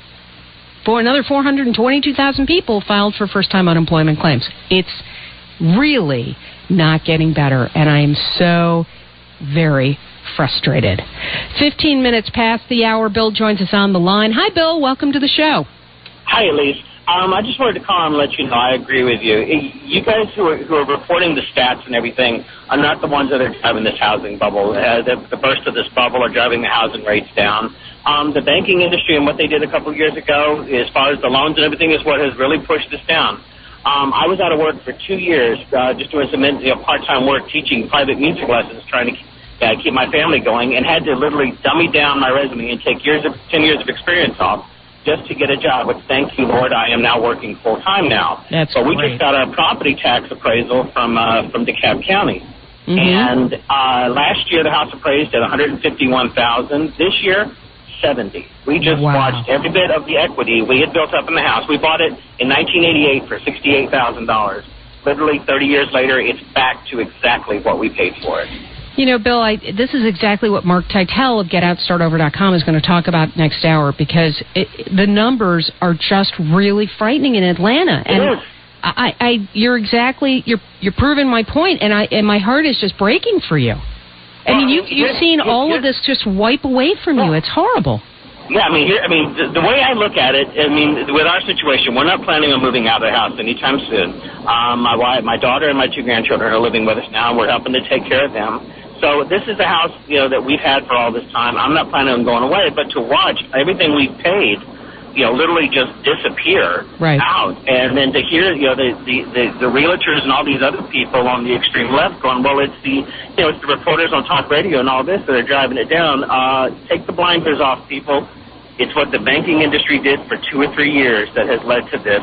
for another 422,000 people, filed for first-time unemployment claims. It's really not getting better, and I am so very frustrated. 15 minutes past the hour. Bill joins us on the line. Hi, Bill. Welcome to the show. Hi, Elise. I just wanted to call and let you know I agree with you. You guys who are reporting the stats and everything are not the ones that are driving this housing bubble. The burst of this bubble are driving the housing rates down. The banking industry and what they did a couple of years ago, as far as the loans and everything, is what has really pushed this down. I was out of work for 2 years, just doing some part-time work, teaching private music lessons, trying to keep my family going, and had to literally dummy down my resume and take 10 years of experience off just to get a job, which, thank you, Lord, I am now working full-time now. That's but great. We just got our property tax appraisal from DeKalb County. Mm-hmm. And last year the house appraised at $151,000. This year, $70,000. We just watched every bit of the equity we had built up in the house. We bought it in 1988 for $68,000. Literally 30 years later, it's back to exactly what we paid for it. You know, Bill, this is exactly what Mark Teitel of GetOutStartOver.com is going to talk about next hour, because the numbers are just really frightening in Atlanta. And you're proving my point, and my heart is just breaking for you. I mean, you've seen all of this just wipe away from you. It's horrible. Yeah, the way I look at it, with our situation, we're not planning on moving out of the house anytime soon. My wife, my daughter, and my 2 grandchildren are living with us now, and we're helping to take care of them. So this is a house, that we've had for all this time. I'm not planning on going away, but to watch everything we've paid, literally just disappear out, and then to hear, the realtors and all these other people on the extreme left going, well, it's the reporters on talk radio and all this that are driving it down. Take the blinders off, people. It's what the banking industry did for 2 or 3 years that has led to this.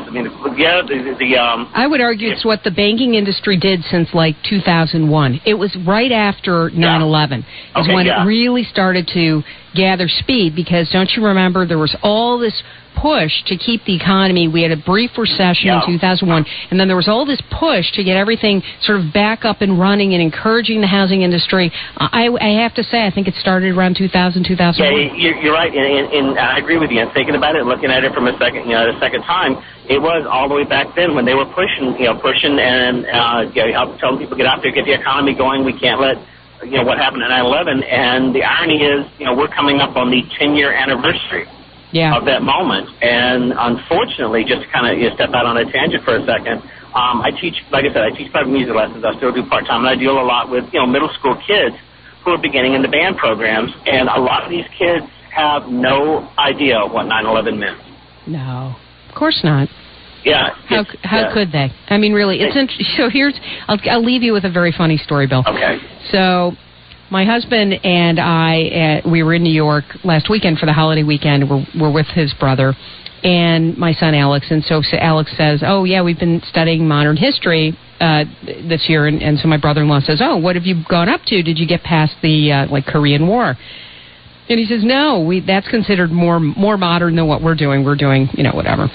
I would argue it's what the banking industry did since, 2001. It was right after 9/11 it really started to gather speed, because don't you remember there was all this push to keep the economy. We had a brief recession in 2001, and then there was all this push to get everything sort of back up and running and encouraging the housing industry. I have to say, I think it started around 2000, 2001. Yeah, you're right, and I agree with you. And thinking about it, looking at it from a second time, it was all the way back then when they were pushing and telling people, get out there, get the economy going. We can't let what happened at 9/11. And the irony is, we're coming up on the 10-year anniversary of that moment. And unfortunately, just to kind of step out on a tangent for a second, I teach private music lessons. I still do part-time, and I deal a lot with middle school kids who are beginning in the band programs, and a lot of these kids have no idea what 9/11 meant. No, of course not. Yeah. How could they? I mean, really, so I'll leave you with a very funny story, Bill. Okay. So my husband and I, we were in New York last weekend for the holiday weekend. We're with his brother and my son Alex. And so Alex says, oh, yeah, we've been studying modern history this year. And so my brother-in-law says, oh, what have you gone up to? Did you get past the Korean War? And he says, no, that's considered more modern than what we're doing. We're doing, whatever.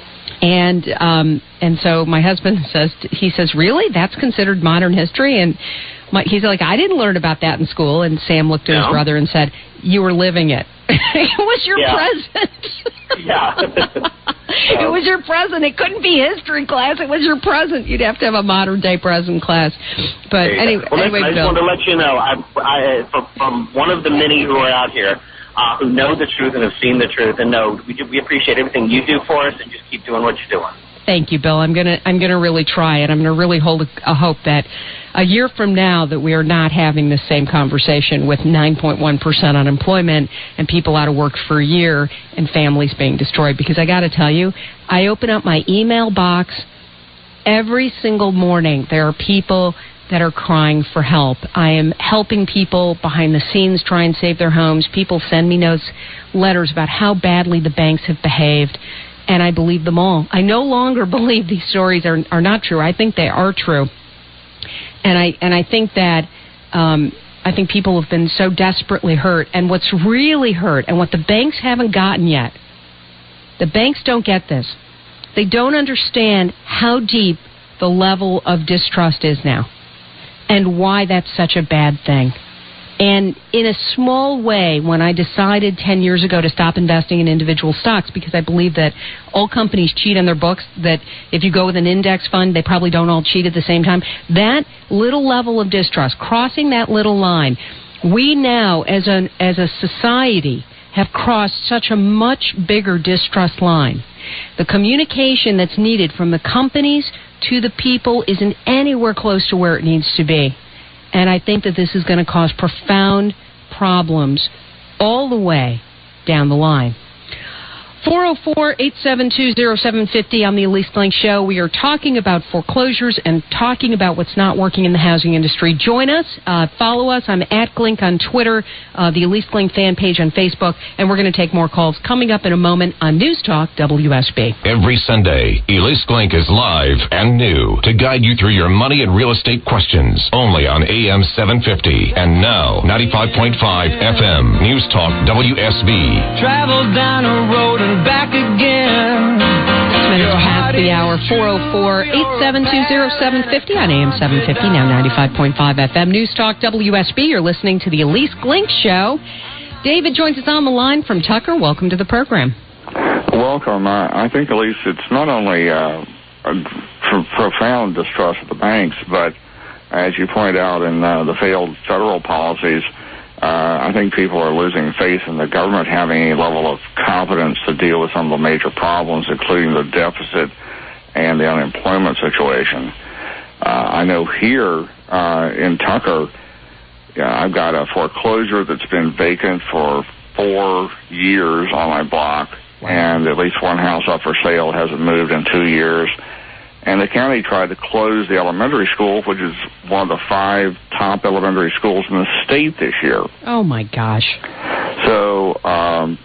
And so my husband says, really? That's considered modern history? And he's like, I didn't learn about that in school. And Sam looked at his brother and said, you were living it. It was your present. It was your present. It couldn't be history class. It was your present. You'd have to have a modern day present class. But anyway, I just wanted to let you know, from one of the many who are out here, who know the truth and have seen the truth and know we appreciate everything you do for us, and just keep doing what you're doing. Thank you, Bill. I'm gonna really try it. I'm gonna really hold a hope that a year from now that we are not having this same conversation with 9.1% unemployment and people out of work for a year and families being destroyed. Because I got to tell you, I open up my email box every single morning. There are people that are crying for help. I am helping people behind the scenes try and save their homes. People send me notes, letters about how badly the banks have behaved. And I believe them all. I no longer believe these stories are not true. I think they are true. And I think that I think people have been so desperately hurt. And what's really hurt, and what the banks haven't gotten yet, the banks don't get this. They don't understand how deep the level of distrust is now and why that's such a bad thing. And in a small way, when I decided 10 years ago to stop investing in individual stocks, because I believe that all companies cheat on their books, that if you go with an index fund, they probably don't all cheat at the same time, that little level of distrust, crossing that little line, we now, as a society, have crossed such a much bigger distrust line. The communication that's needed from the companies to the people isn't anywhere close to where it needs to be. And I think that this is going to cause profound problems all the way down the line. 404-872-0750 on the Elise Blank Show. We are talking about foreclosures and talking about what's not working in the housing industry. Join us. Follow us. I'm at Glink on Twitter, the Elise Blank fan page on Facebook, and we're going to take more calls coming up in a moment on News Talk WSB. Every Sunday, Elise Glink is live and new to guide you through your money and real estate questions. Only on AM 750 and now 95.5 FM News Talk WSB. Travel down a road and back again. 6 minutes past the hour. 404-872-0750 on AM 750, now 95.5 FM News Talk WSB. You're listening to the Elise Glink Show. David joins us on the line from Tucker. Welcome to the program. Welcome. I think, Elise, it's not only a profound distrust of the banks, but as you point out in the failed federal policies, I think people are losing faith in the government having any level of competence to deal with some of the major problems, including the deficit and the unemployment situation. I know here in Tucker, I've got a foreclosure that's been vacant for 4 years on my block, and at least one house up for sale hasn't moved in 2 years. And the county tried to close the elementary school, which is one of the 5 top elementary schools in the state this year. Oh, my gosh. So I'm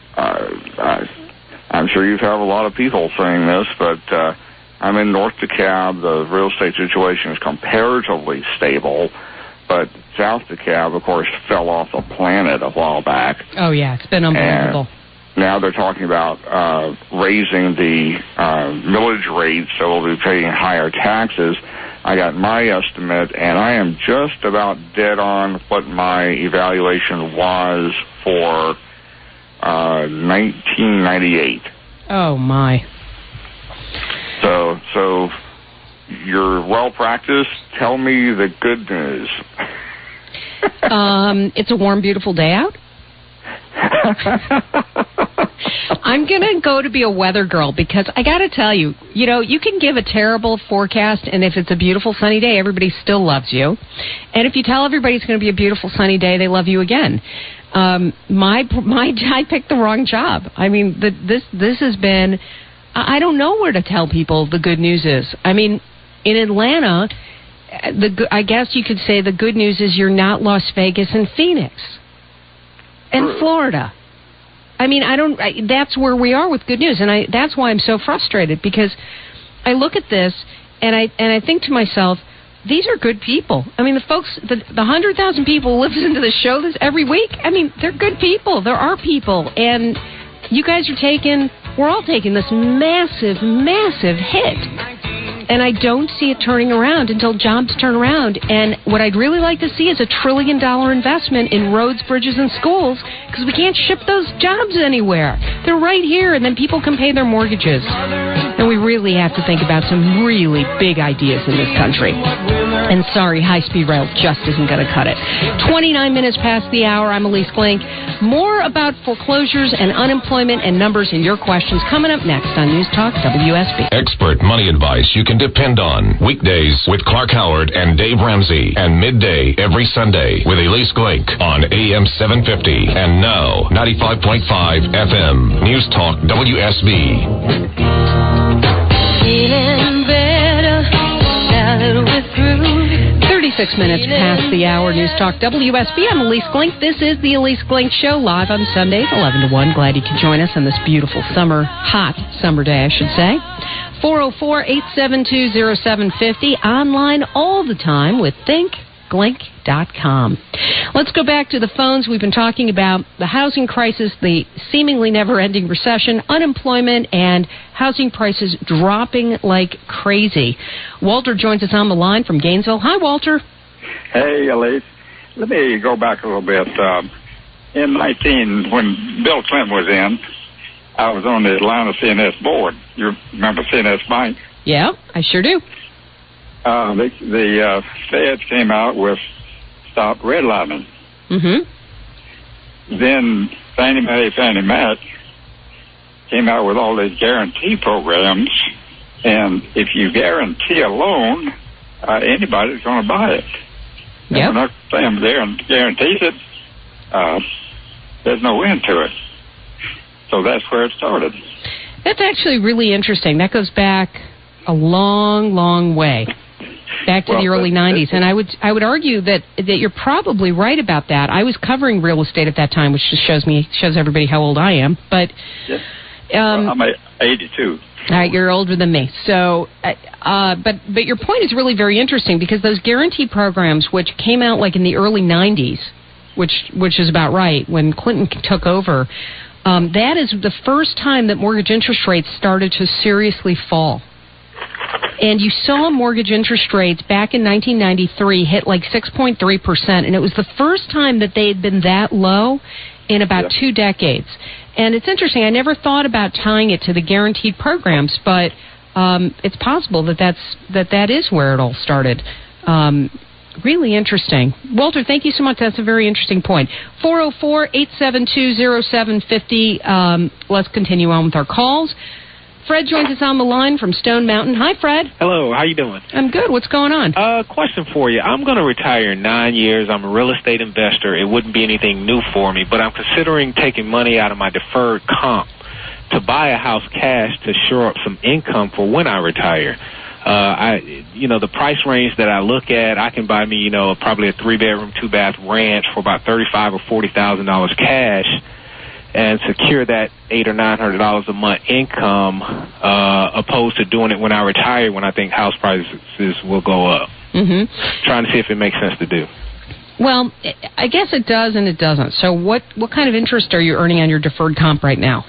sure you've had a lot of people saying this, but I'm in North DeKalb. The real estate situation is comparatively stable, but South DeKalb, of course, fell off the planet a while back. Oh, yeah, it's been unbelievable. Now they're talking about raising the millage rate, so we'll be paying higher taxes. I got my estimate, and I am just about dead on what my evaluation was for 1998. Oh, my. So you're well-practiced. Tell me the good news. It's a warm, beautiful day out. I'm going to go to be a weather girl because I got to tell you, you can give a terrible forecast, and if it's a beautiful sunny day, everybody still loves you. And if you tell everybody it's going to be a beautiful sunny day, they love you again. I picked the wrong job. I mean, this has been, I don't know where to tell people the good news is. I mean, in Atlanta, I guess you could say the good news is you're not Las Vegas and Phoenix and Florida. I mean, that's where we are with good news, and that's why I'm so frustrated, because I look at this and I think to myself, these are good people. I mean, the folks, the 100,000 people who listen to the show every week, I mean, they're good people. There are people, and you guys we're all taking this massive, massive hit. And I don't see it turning around until jobs turn around. And what I'd really like to see is $1 trillion investment in roads, bridges, and schools, because we can't ship those jobs anywhere. They're right here, and then people can pay their mortgages. And we really have to think about some really big ideas in this country. And sorry, high-speed rail just isn't going to cut it. 29 minutes past the hour. I'm Elise Glink. More about foreclosures and unemployment and numbers in your questions coming up next on News Talk WSB. Expert money advice you can depend on. Weekdays with Clark Howard and Dave Ramsey. And midday every Sunday with Elise Glink on AM 750. And now, 95.5 FM. News Talk WSB. Feeling better now that we're through. 36 minutes past the hour. News Talk WSB. I'm Elise Glink. This is the Elise Glink Show, live on Sundays, 11 to 1. Glad you could join us on this beautiful hot summer day, I should say. 404-872-0750. Online all the time with ThinkGlink.com. Let's go back to the phones. We've been talking about the housing crisis, the seemingly never-ending recession, unemployment, and housing prices dropping like crazy. Walter joins us on the line from Gainesville. Hi, Walter. Hey, Elise. Let me go back a little bit. When Bill Clinton was in, I was on the Atlanta CNS board. You remember CNS Bank? Yeah, I sure do. The feds came out with stop redlining. Mm-hmm. Then Fannie Mae came out with all these guarantee programs, and if you guarantee a loan, anybody's going to buy it. Yep. We're not saying guarantees it. There's no end to it. So that's where it started. That's actually really interesting. That goes back a long, long way. Back to the early 90s. And I would argue that you're probably right about that. I was covering real estate at that time, which just shows everybody how old I am. But yes. I'm 82. All right, you're older than me. So, but your point is really very interesting, because those guarantee programs, which came out like in the early 90s, which is about right, when Clinton took over, that is the first time that mortgage interest rates started to seriously fall. And you saw mortgage interest rates back in 1993 hit like 6.3%, and it was the first time that they had been that low in about 2 decades. And it's interesting, I never thought about tying it to the guaranteed programs, but it's possible that is where it all started. Really interesting. Walter, thank you so much. That's a very interesting point. 404-872-0750. Let's continue on with our calls. Fred joins us on the line from Stone Mountain. Hi, Fred. Hello. How you doing? I'm good. What's going on? Question for you. I'm going to retire in 9 years. I'm a real estate investor. It wouldn't be anything new for me, but I'm considering taking money out of my deferred comp to buy a house cash to shore up some income for when I retire. The price range that I look at, I can buy me, probably a 3-bedroom, 2-bath ranch for about $35,000 or $40,000 cash, and secure that $800 or $900 a month income, opposed to doing it when I retire, when I think house prices will go up. Mm-hmm. Trying to see if it makes sense to do. Well, I guess it does and it doesn't. So what kind of interest are you earning on your deferred comp right now?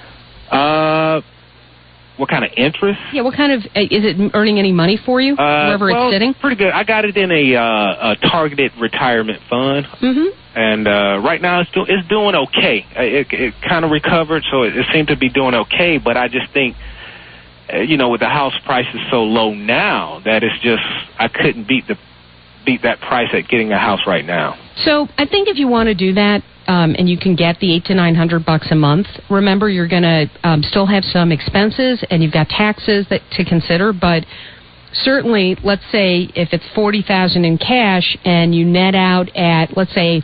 What kind of interest? Yeah, what kind of, is it earning any money for you, wherever it's sitting? Pretty good. I got it in a targeted retirement fund. Mm-hmm. And right now it's doing okay. It kind of recovered, so it seemed to be doing okay. But I just think, with the house prices so low now, that it's just, I couldn't beat that price at getting a house right now. So I think if you want to do that, and you can get the $800 to $900 a month, remember you're going to still have some expenses, and you've got taxes to consider. But certainly, let's say if it's $40,000 in cash and you net out at, let's say,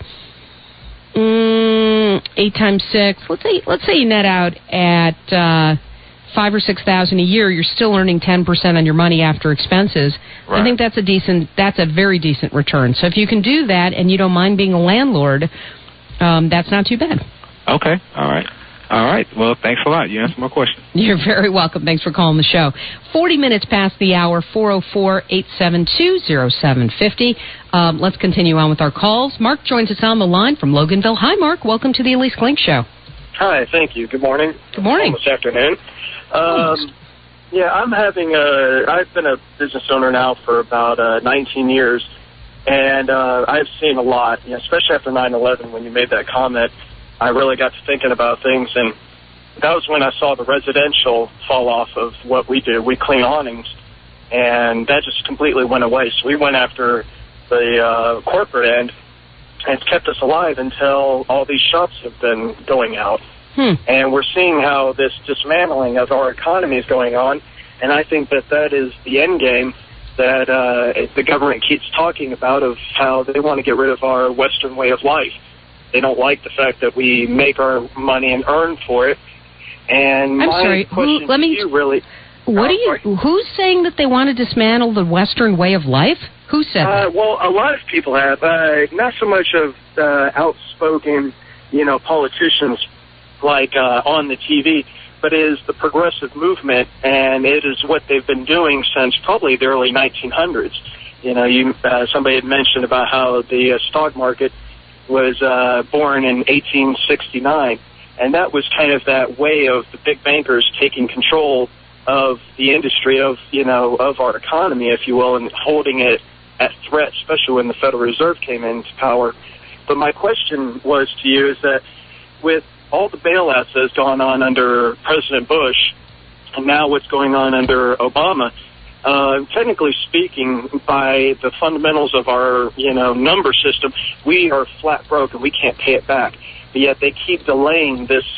8 times 6. Let's say you net out at $5,000 or $6,000 a year. You're still earning 10% on your money after expenses. Right. I think that's a very decent return. So if you can do that and you don't mind being a landlord, that's not too bad. Okay. All right. Well, thanks a lot. You answered my question. You're very welcome. Thanks for calling the show. 40 minutes past the hour, 404-872-0750. Let's continue on with our calls. Mark joins us on the line from Loganville. Hi, Mark. Welcome to the Elise Glink Show. Hi, thank you. Good morning. Good morning. Almost afternoon. Yeah, I've been a business owner now for about 19 years, and I've seen a lot, especially after 9/11 when you made that comment. I really got to thinking about things, and that was when I saw the residential fall off of what we do. We clean awnings, and that just completely went away. So we went after the corporate end, and it's kept us alive until all these shops have been going out. And we're seeing how this dismantling of our economy is going on, and I think that is the end game that the government keeps talking about, of how they want to get rid of our Western way of life. They don't like the fact that we make our money and earn for it. And I'm sorry. Who's saying that they want to dismantle the Western way of life? Who said that? Well, a lot of people have. Not so much of outspoken, politicians like on the TV, but it is the progressive movement, and it is what they've been doing since probably the early 1900s. Somebody had mentioned about how the stock market was born in 1869, and that was kind of that way of the big bankers taking control of the industry of our economy, if you will, and holding it at threat, especially when the Federal Reserve came into power. But my question was to you is that with all the bailouts that has gone on under President Bush, and now what's going on under Obama, technically speaking, by the fundamentals of our, number system, we are flat broke and we can't pay it back. But yet they keep delaying this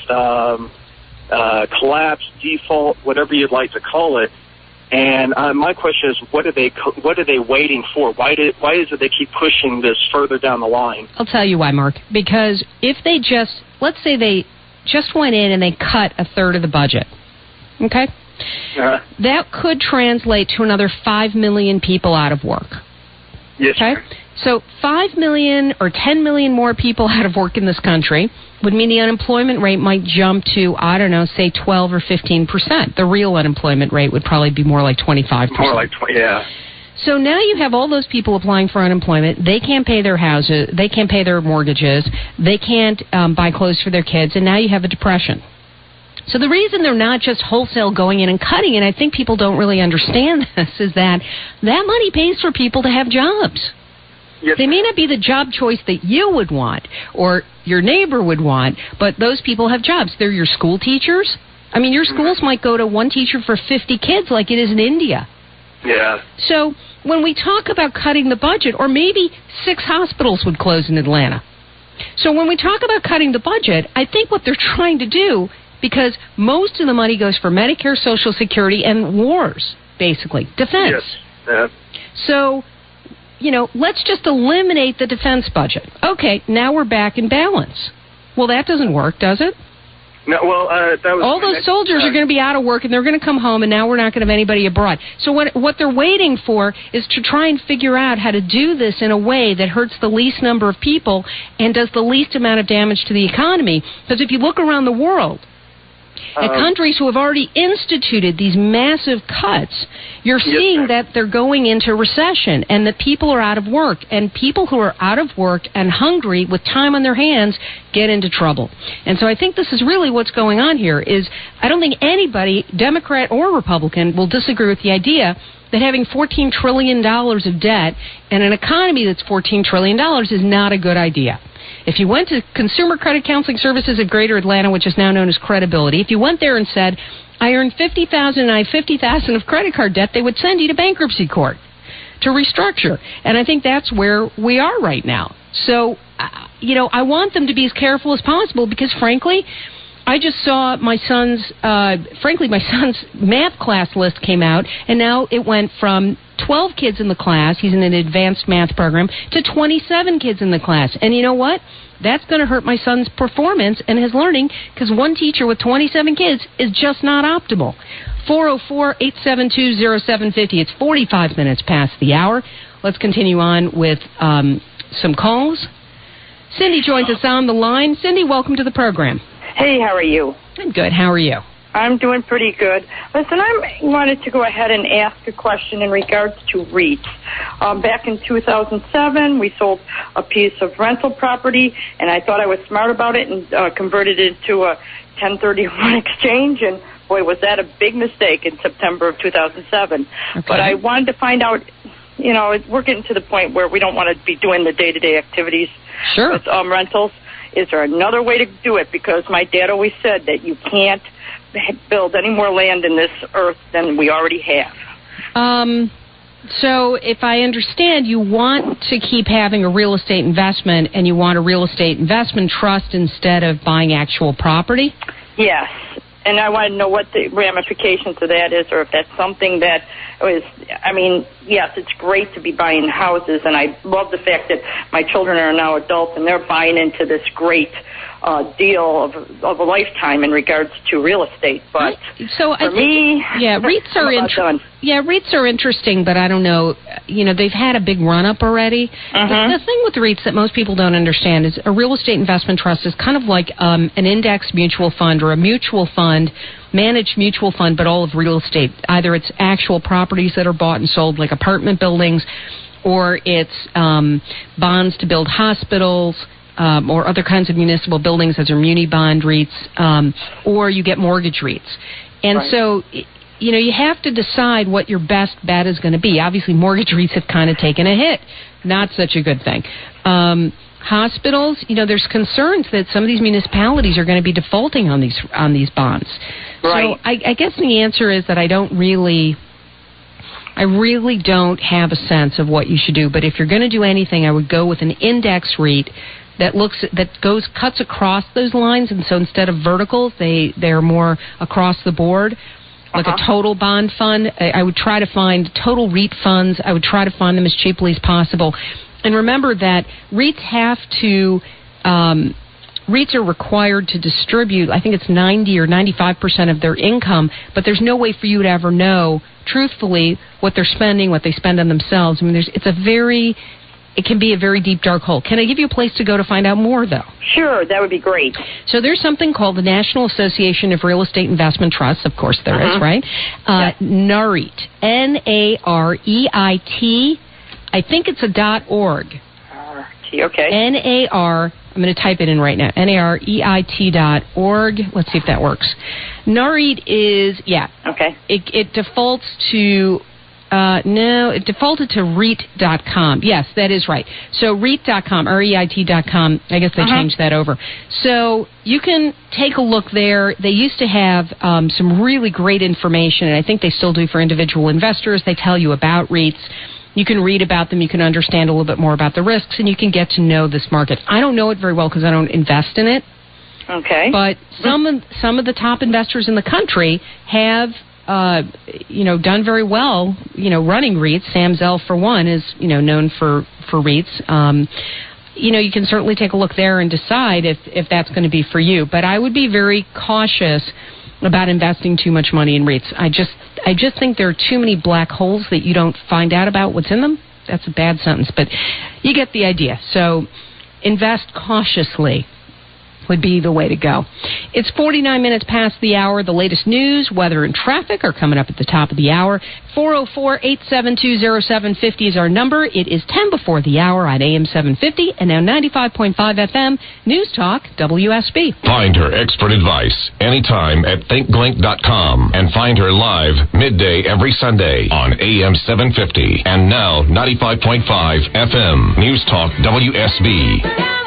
collapse, default, whatever you'd like to call it. And my question is, what are they waiting for? Why is it they keep pushing this further down the line? I'll tell you why, Mark. Because if they let's say they just went in and they cut a third of the budget, okay? That could translate to another 5 million people out of work. Yes. Okay? So 5 million or 10 million more people out of work in this country would mean the unemployment rate might jump to, I don't know, say 12 or 15%. The real unemployment rate would probably be more like 25%. More like 20, yeah. So now you have all those people applying for unemployment. They can't pay their houses. They can't pay their mortgages. They can't buy clothes for their kids. And now you have a depression. So the reason they're not just wholesale going in and cutting, and I think people don't really understand this, is that money pays for people to have jobs. Yes. They may not be the job choice that you would want or your neighbor would want, but those people have jobs. They're your school teachers. I mean, your schools might go to one teacher for 50 kids like it is in India. Yeah. So when we talk about cutting the budget, or maybe 6 hospitals would close in Atlanta. So when we talk about cutting the budget, I think what they're trying to do, because most of the money goes for Medicare, Social Security, and wars, basically, defense. Yes. Yeah. So, let's just eliminate the defense budget. Okay, now we're back in balance. Well, that doesn't work, does it? No, well, that was all those soldiers are going to be out of work, and they're going to come home, and now we're not going to have anybody abroad. So what they're waiting for is to try and figure out how to do this in a way that hurts the least number of people and does the least amount of damage to the economy. Because if you look around the world, at countries who have already instituted these massive cuts, you're seeing that they're going into recession and that people are out of work. And people who are out of work and hungry with time on their hands get into trouble. And so I think this is really what's going on here is I don't think anybody, Democrat or Republican, will disagree with the idea that having $14 trillion of debt and an economy that's $14 trillion is not a good idea. If you went to Consumer Credit Counseling Services of Greater Atlanta, which is now known as Credibility, if you went there and said, I earned $50,000 and I have $50,000 of credit card debt, they would send you to bankruptcy court to restructure. And I think that's where we are right now. So, I want them to be as careful as possible because, frankly, I just saw my son's math class list came out, and now it went from 12 kids in the class, he's in an advanced math program, to 27 kids in the class. And you know what? That's going to hurt my son's performance and his learning because one teacher with 27 kids is just not optimal. 404-872-0750. It's 45 minutes past the hour. Let's continue on with some calls. Cindy joins us on the line. Cindy, welcome to the program. Hey, how are you? I'm good. How are you? I'm doing pretty good. Listen, I wanted to go ahead and ask a question in regards to REITs. Back in 2007, we sold a piece of rental property, and I thought I was smart about it and converted it to a 1031 exchange, and boy, was that a big mistake in September of 2007. Okay. But I wanted to find out, we're getting to the point where we don't want to be doing the day-to-day activities with rentals. Is there another way to do it? Because my dad always said that you can't build any more land in this earth than we already have. So if I understand, you want to keep having a real estate investment, and you want a real estate investment trust instead of buying actual property? Yes. And I want to know what the ramifications of that is, or if that's something that is, I mean, yes, it's great to be buying houses, and I love the fact that my children are now adults, and they're buying into this great deal of a lifetime in regards to real estate. But for me, REITs are REITs are interesting, but I don't know. You know, they've had a big run up already. The thing with REITs that most people don't understand is a real estate investment trust is kind of like an index mutual fund or a mutual fund, managed mutual fund, but all of real estate. Either it's actual properties that are bought and sold, like apartment buildings, or it's bonds to build hospitals. Or other kinds of municipal buildings, as are muni bond REITs, or you get mortgage REITs. And so, you know, you have to decide what your best bet is going to be. Obviously, mortgage REITs have kind of taken a hit. Not such a good thing. Hospitals, you know, there's concerns that some of these municipalities are going to be defaulting on these bonds. Right. So I guess the answer is that I really don't have a sense of what you should do. But if you're going to do anything, I would go with an index REIT that cuts across those lines, and so instead of verticals, they're more across the board, like a total bond fund. I would try to find total REIT funds. I would try to find them as cheaply as possible. And remember that REITs are required to distribute, I think it's 90 or 95% of their income, but there's no way for you to ever know, truthfully, what they're spending, what they spend on themselves. I mean, it can be a very deep, dark hole. Can I give you a place to go to find out more, though? Sure, that would be great. So there's something called the National Association of Real Estate Investment Trusts. Of course there is, right? NAREIT. N-A-R-E-I-T. I think it's a .org. Okay. N-A-R, I'm going to type it in right now, NAREIT.org. Let's see if that works. NAREIT is, Okay. It defaults to... no, it defaulted to REIT.com. Yes, that is right. So REIT.com, REIT.com, I guess they changed that over. So you can take a look there. They used to have some really great information, and I think they still do for individual investors. They tell you about REITs. You can read about them. You can understand a little bit more about the risks, and you can get to know this market. I don't know it very well because I don't invest in it. Okay. But some of the top investors in the country have done very well, running REITs. Sam Zell, for one, is, known for REITs. You can certainly take a look there and decide if that's going to be for you. But I would be very cautious about investing too much money in REITs. I just think there are too many black holes that you don't find out about what's in them. That's a bad sentence, but you get the idea. So invest cautiously would be the way to go. It's 49 minutes past the hour. The latest news, weather, and traffic are coming up at the top of the hour. 404-872-0750 is our number. It is 10 before the hour on AM 750 and now 95.5 FM. News Talk, WSB. Find her expert advice anytime at thinkglink.com and find her live midday every Sunday on AM 750 and now 95.5 FM. News Talk, WSB.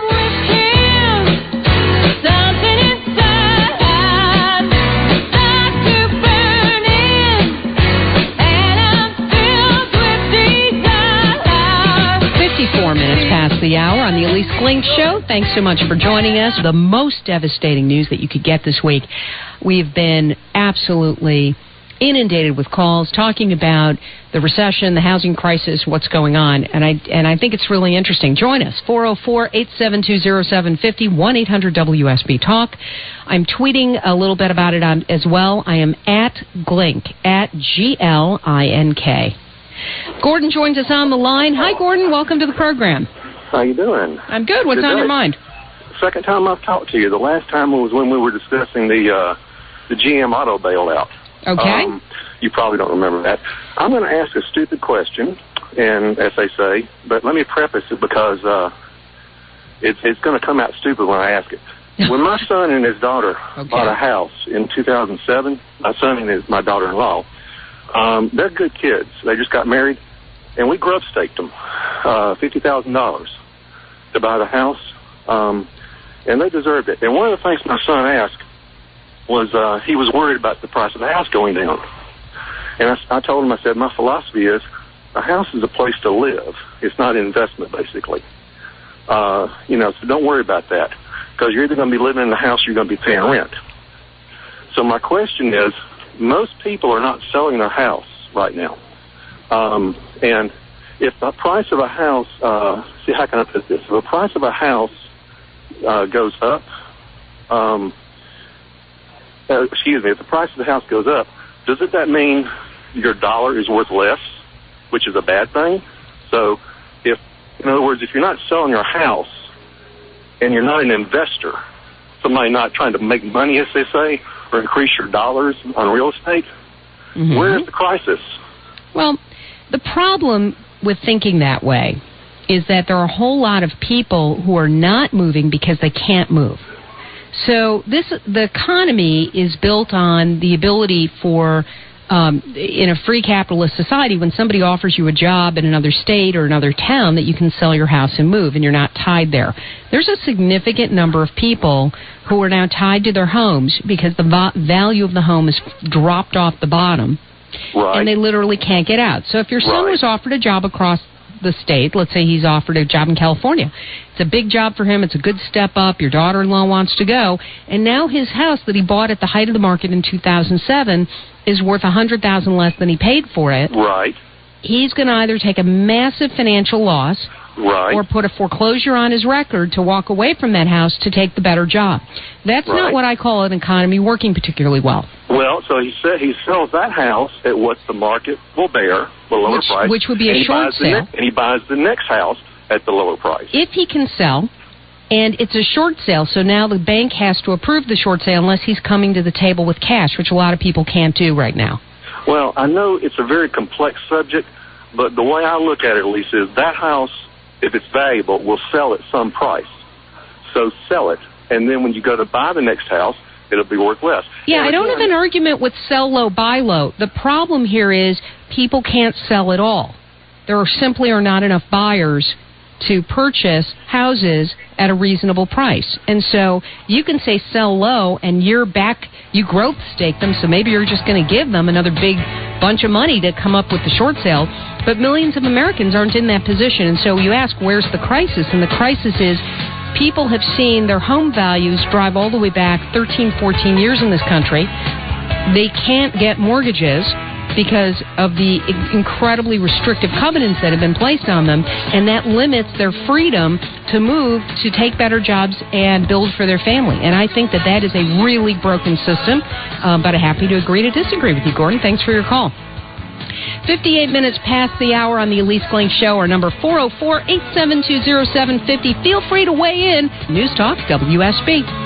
Minutes past the hour on the Elise Glink Show. Thanks so much for joining us. The most devastating news that you could get this week. We've been absolutely inundated with calls talking about the recession, the housing crisis, what's going on, and I think it's really interesting. Join us, 404-872-0750, 1-800-WSB-TALK. I'm tweeting a little bit about it as well. I am at Glink, at Glink. Gordon joins us on the line. Hi, Gordon. Welcome to the program. How you doing? I'm good. What's on your mind? Second time I've talked to you. The last time was when we were discussing the GM auto bailout. Okay. You probably don't remember that. I'm going to ask a stupid question, and as they say, but let me preface it because it's going to come out stupid when I ask it. When my son and his daughter bought a house in 2007, my son and my daughter-in-law, they're good kids. They just got married, and we grub staked them $50,000 to buy the house, and they deserved it. And one of the things my son asked was he was worried about the price of the house going down. And I told him, I said, my philosophy is a house is a place to live. It's not an investment, basically. So don't worry about that, because you're either going to be living in the house or you're going to be paying rent. So my question is, most people are not selling their house right now. And if the price of a house, how can I put this? If the price of a house goes up, if the price of the house goes up, doesn't that mean your dollar is worth less, which is a bad thing? So in other words, if you're not selling your house and you're not an investor, somebody not trying to make money, as they say, or increase your dollars on real estate, where is the crisis? Well, the problem with thinking that way is that there are a whole lot of people who are not moving because they can't move. So the economy is built on the ability for, in a free capitalist society, when somebody offers you a job in another state or another town, that you can sell your house and move, and you're not tied there. There's a significant number of people who are now tied to their homes because the value of the home has dropped off the bottom, and they literally can't get out. So if your son was offered a job across the state, let's say he's offered a job in California, it's a big job for him, it's a good step up, your daughter-in-law wants to go, and now his house that he bought at the height of the market in 2007 is worth $100,000 less than he paid for it. Right. He's going to either take a massive financial loss, or put a foreclosure on his record to walk away from that house to take the better job. That's not what I call an economy working particularly well. Well, so he said he sells that house at what the market will bear, the lower price. Which would be a short sale. And he buys the next house at the lower price. If he can sell, and it's a short sale, so now the bank has to approve the short sale unless he's coming to the table with cash, which a lot of people can't do right now. Well, I know it's a very complex subject, but the way I look at it, Lisa, is that house, if it's valuable, will sell at some price. So sell it, and then when you go to buy the next house, it'll be worth less. Yeah, I don't have an argument with sell low, buy low. The problem here is people can't sell at all. There simply are not enough buyers to purchase houses at a reasonable price. And so you can say sell low, and you growth stake them, so maybe you're just going to give them another big bunch of money to come up with the short sale. But millions of Americans aren't in that position. And so you ask, where's the crisis? And the crisis is people have seen their home values drive all the way back 13, 14 years in this country. They can't get mortgages because of the incredibly restrictive covenants that have been placed on them, and that limits their freedom to move, to take better jobs, and build for their family. And I think that is a really broken system, but I'm happy to agree to disagree with you, Gordon. Thanks for your call. 58 minutes past the hour on the Elise Glink Show. Our number 404-872-0750. Feel free to weigh in. News Talk WSB.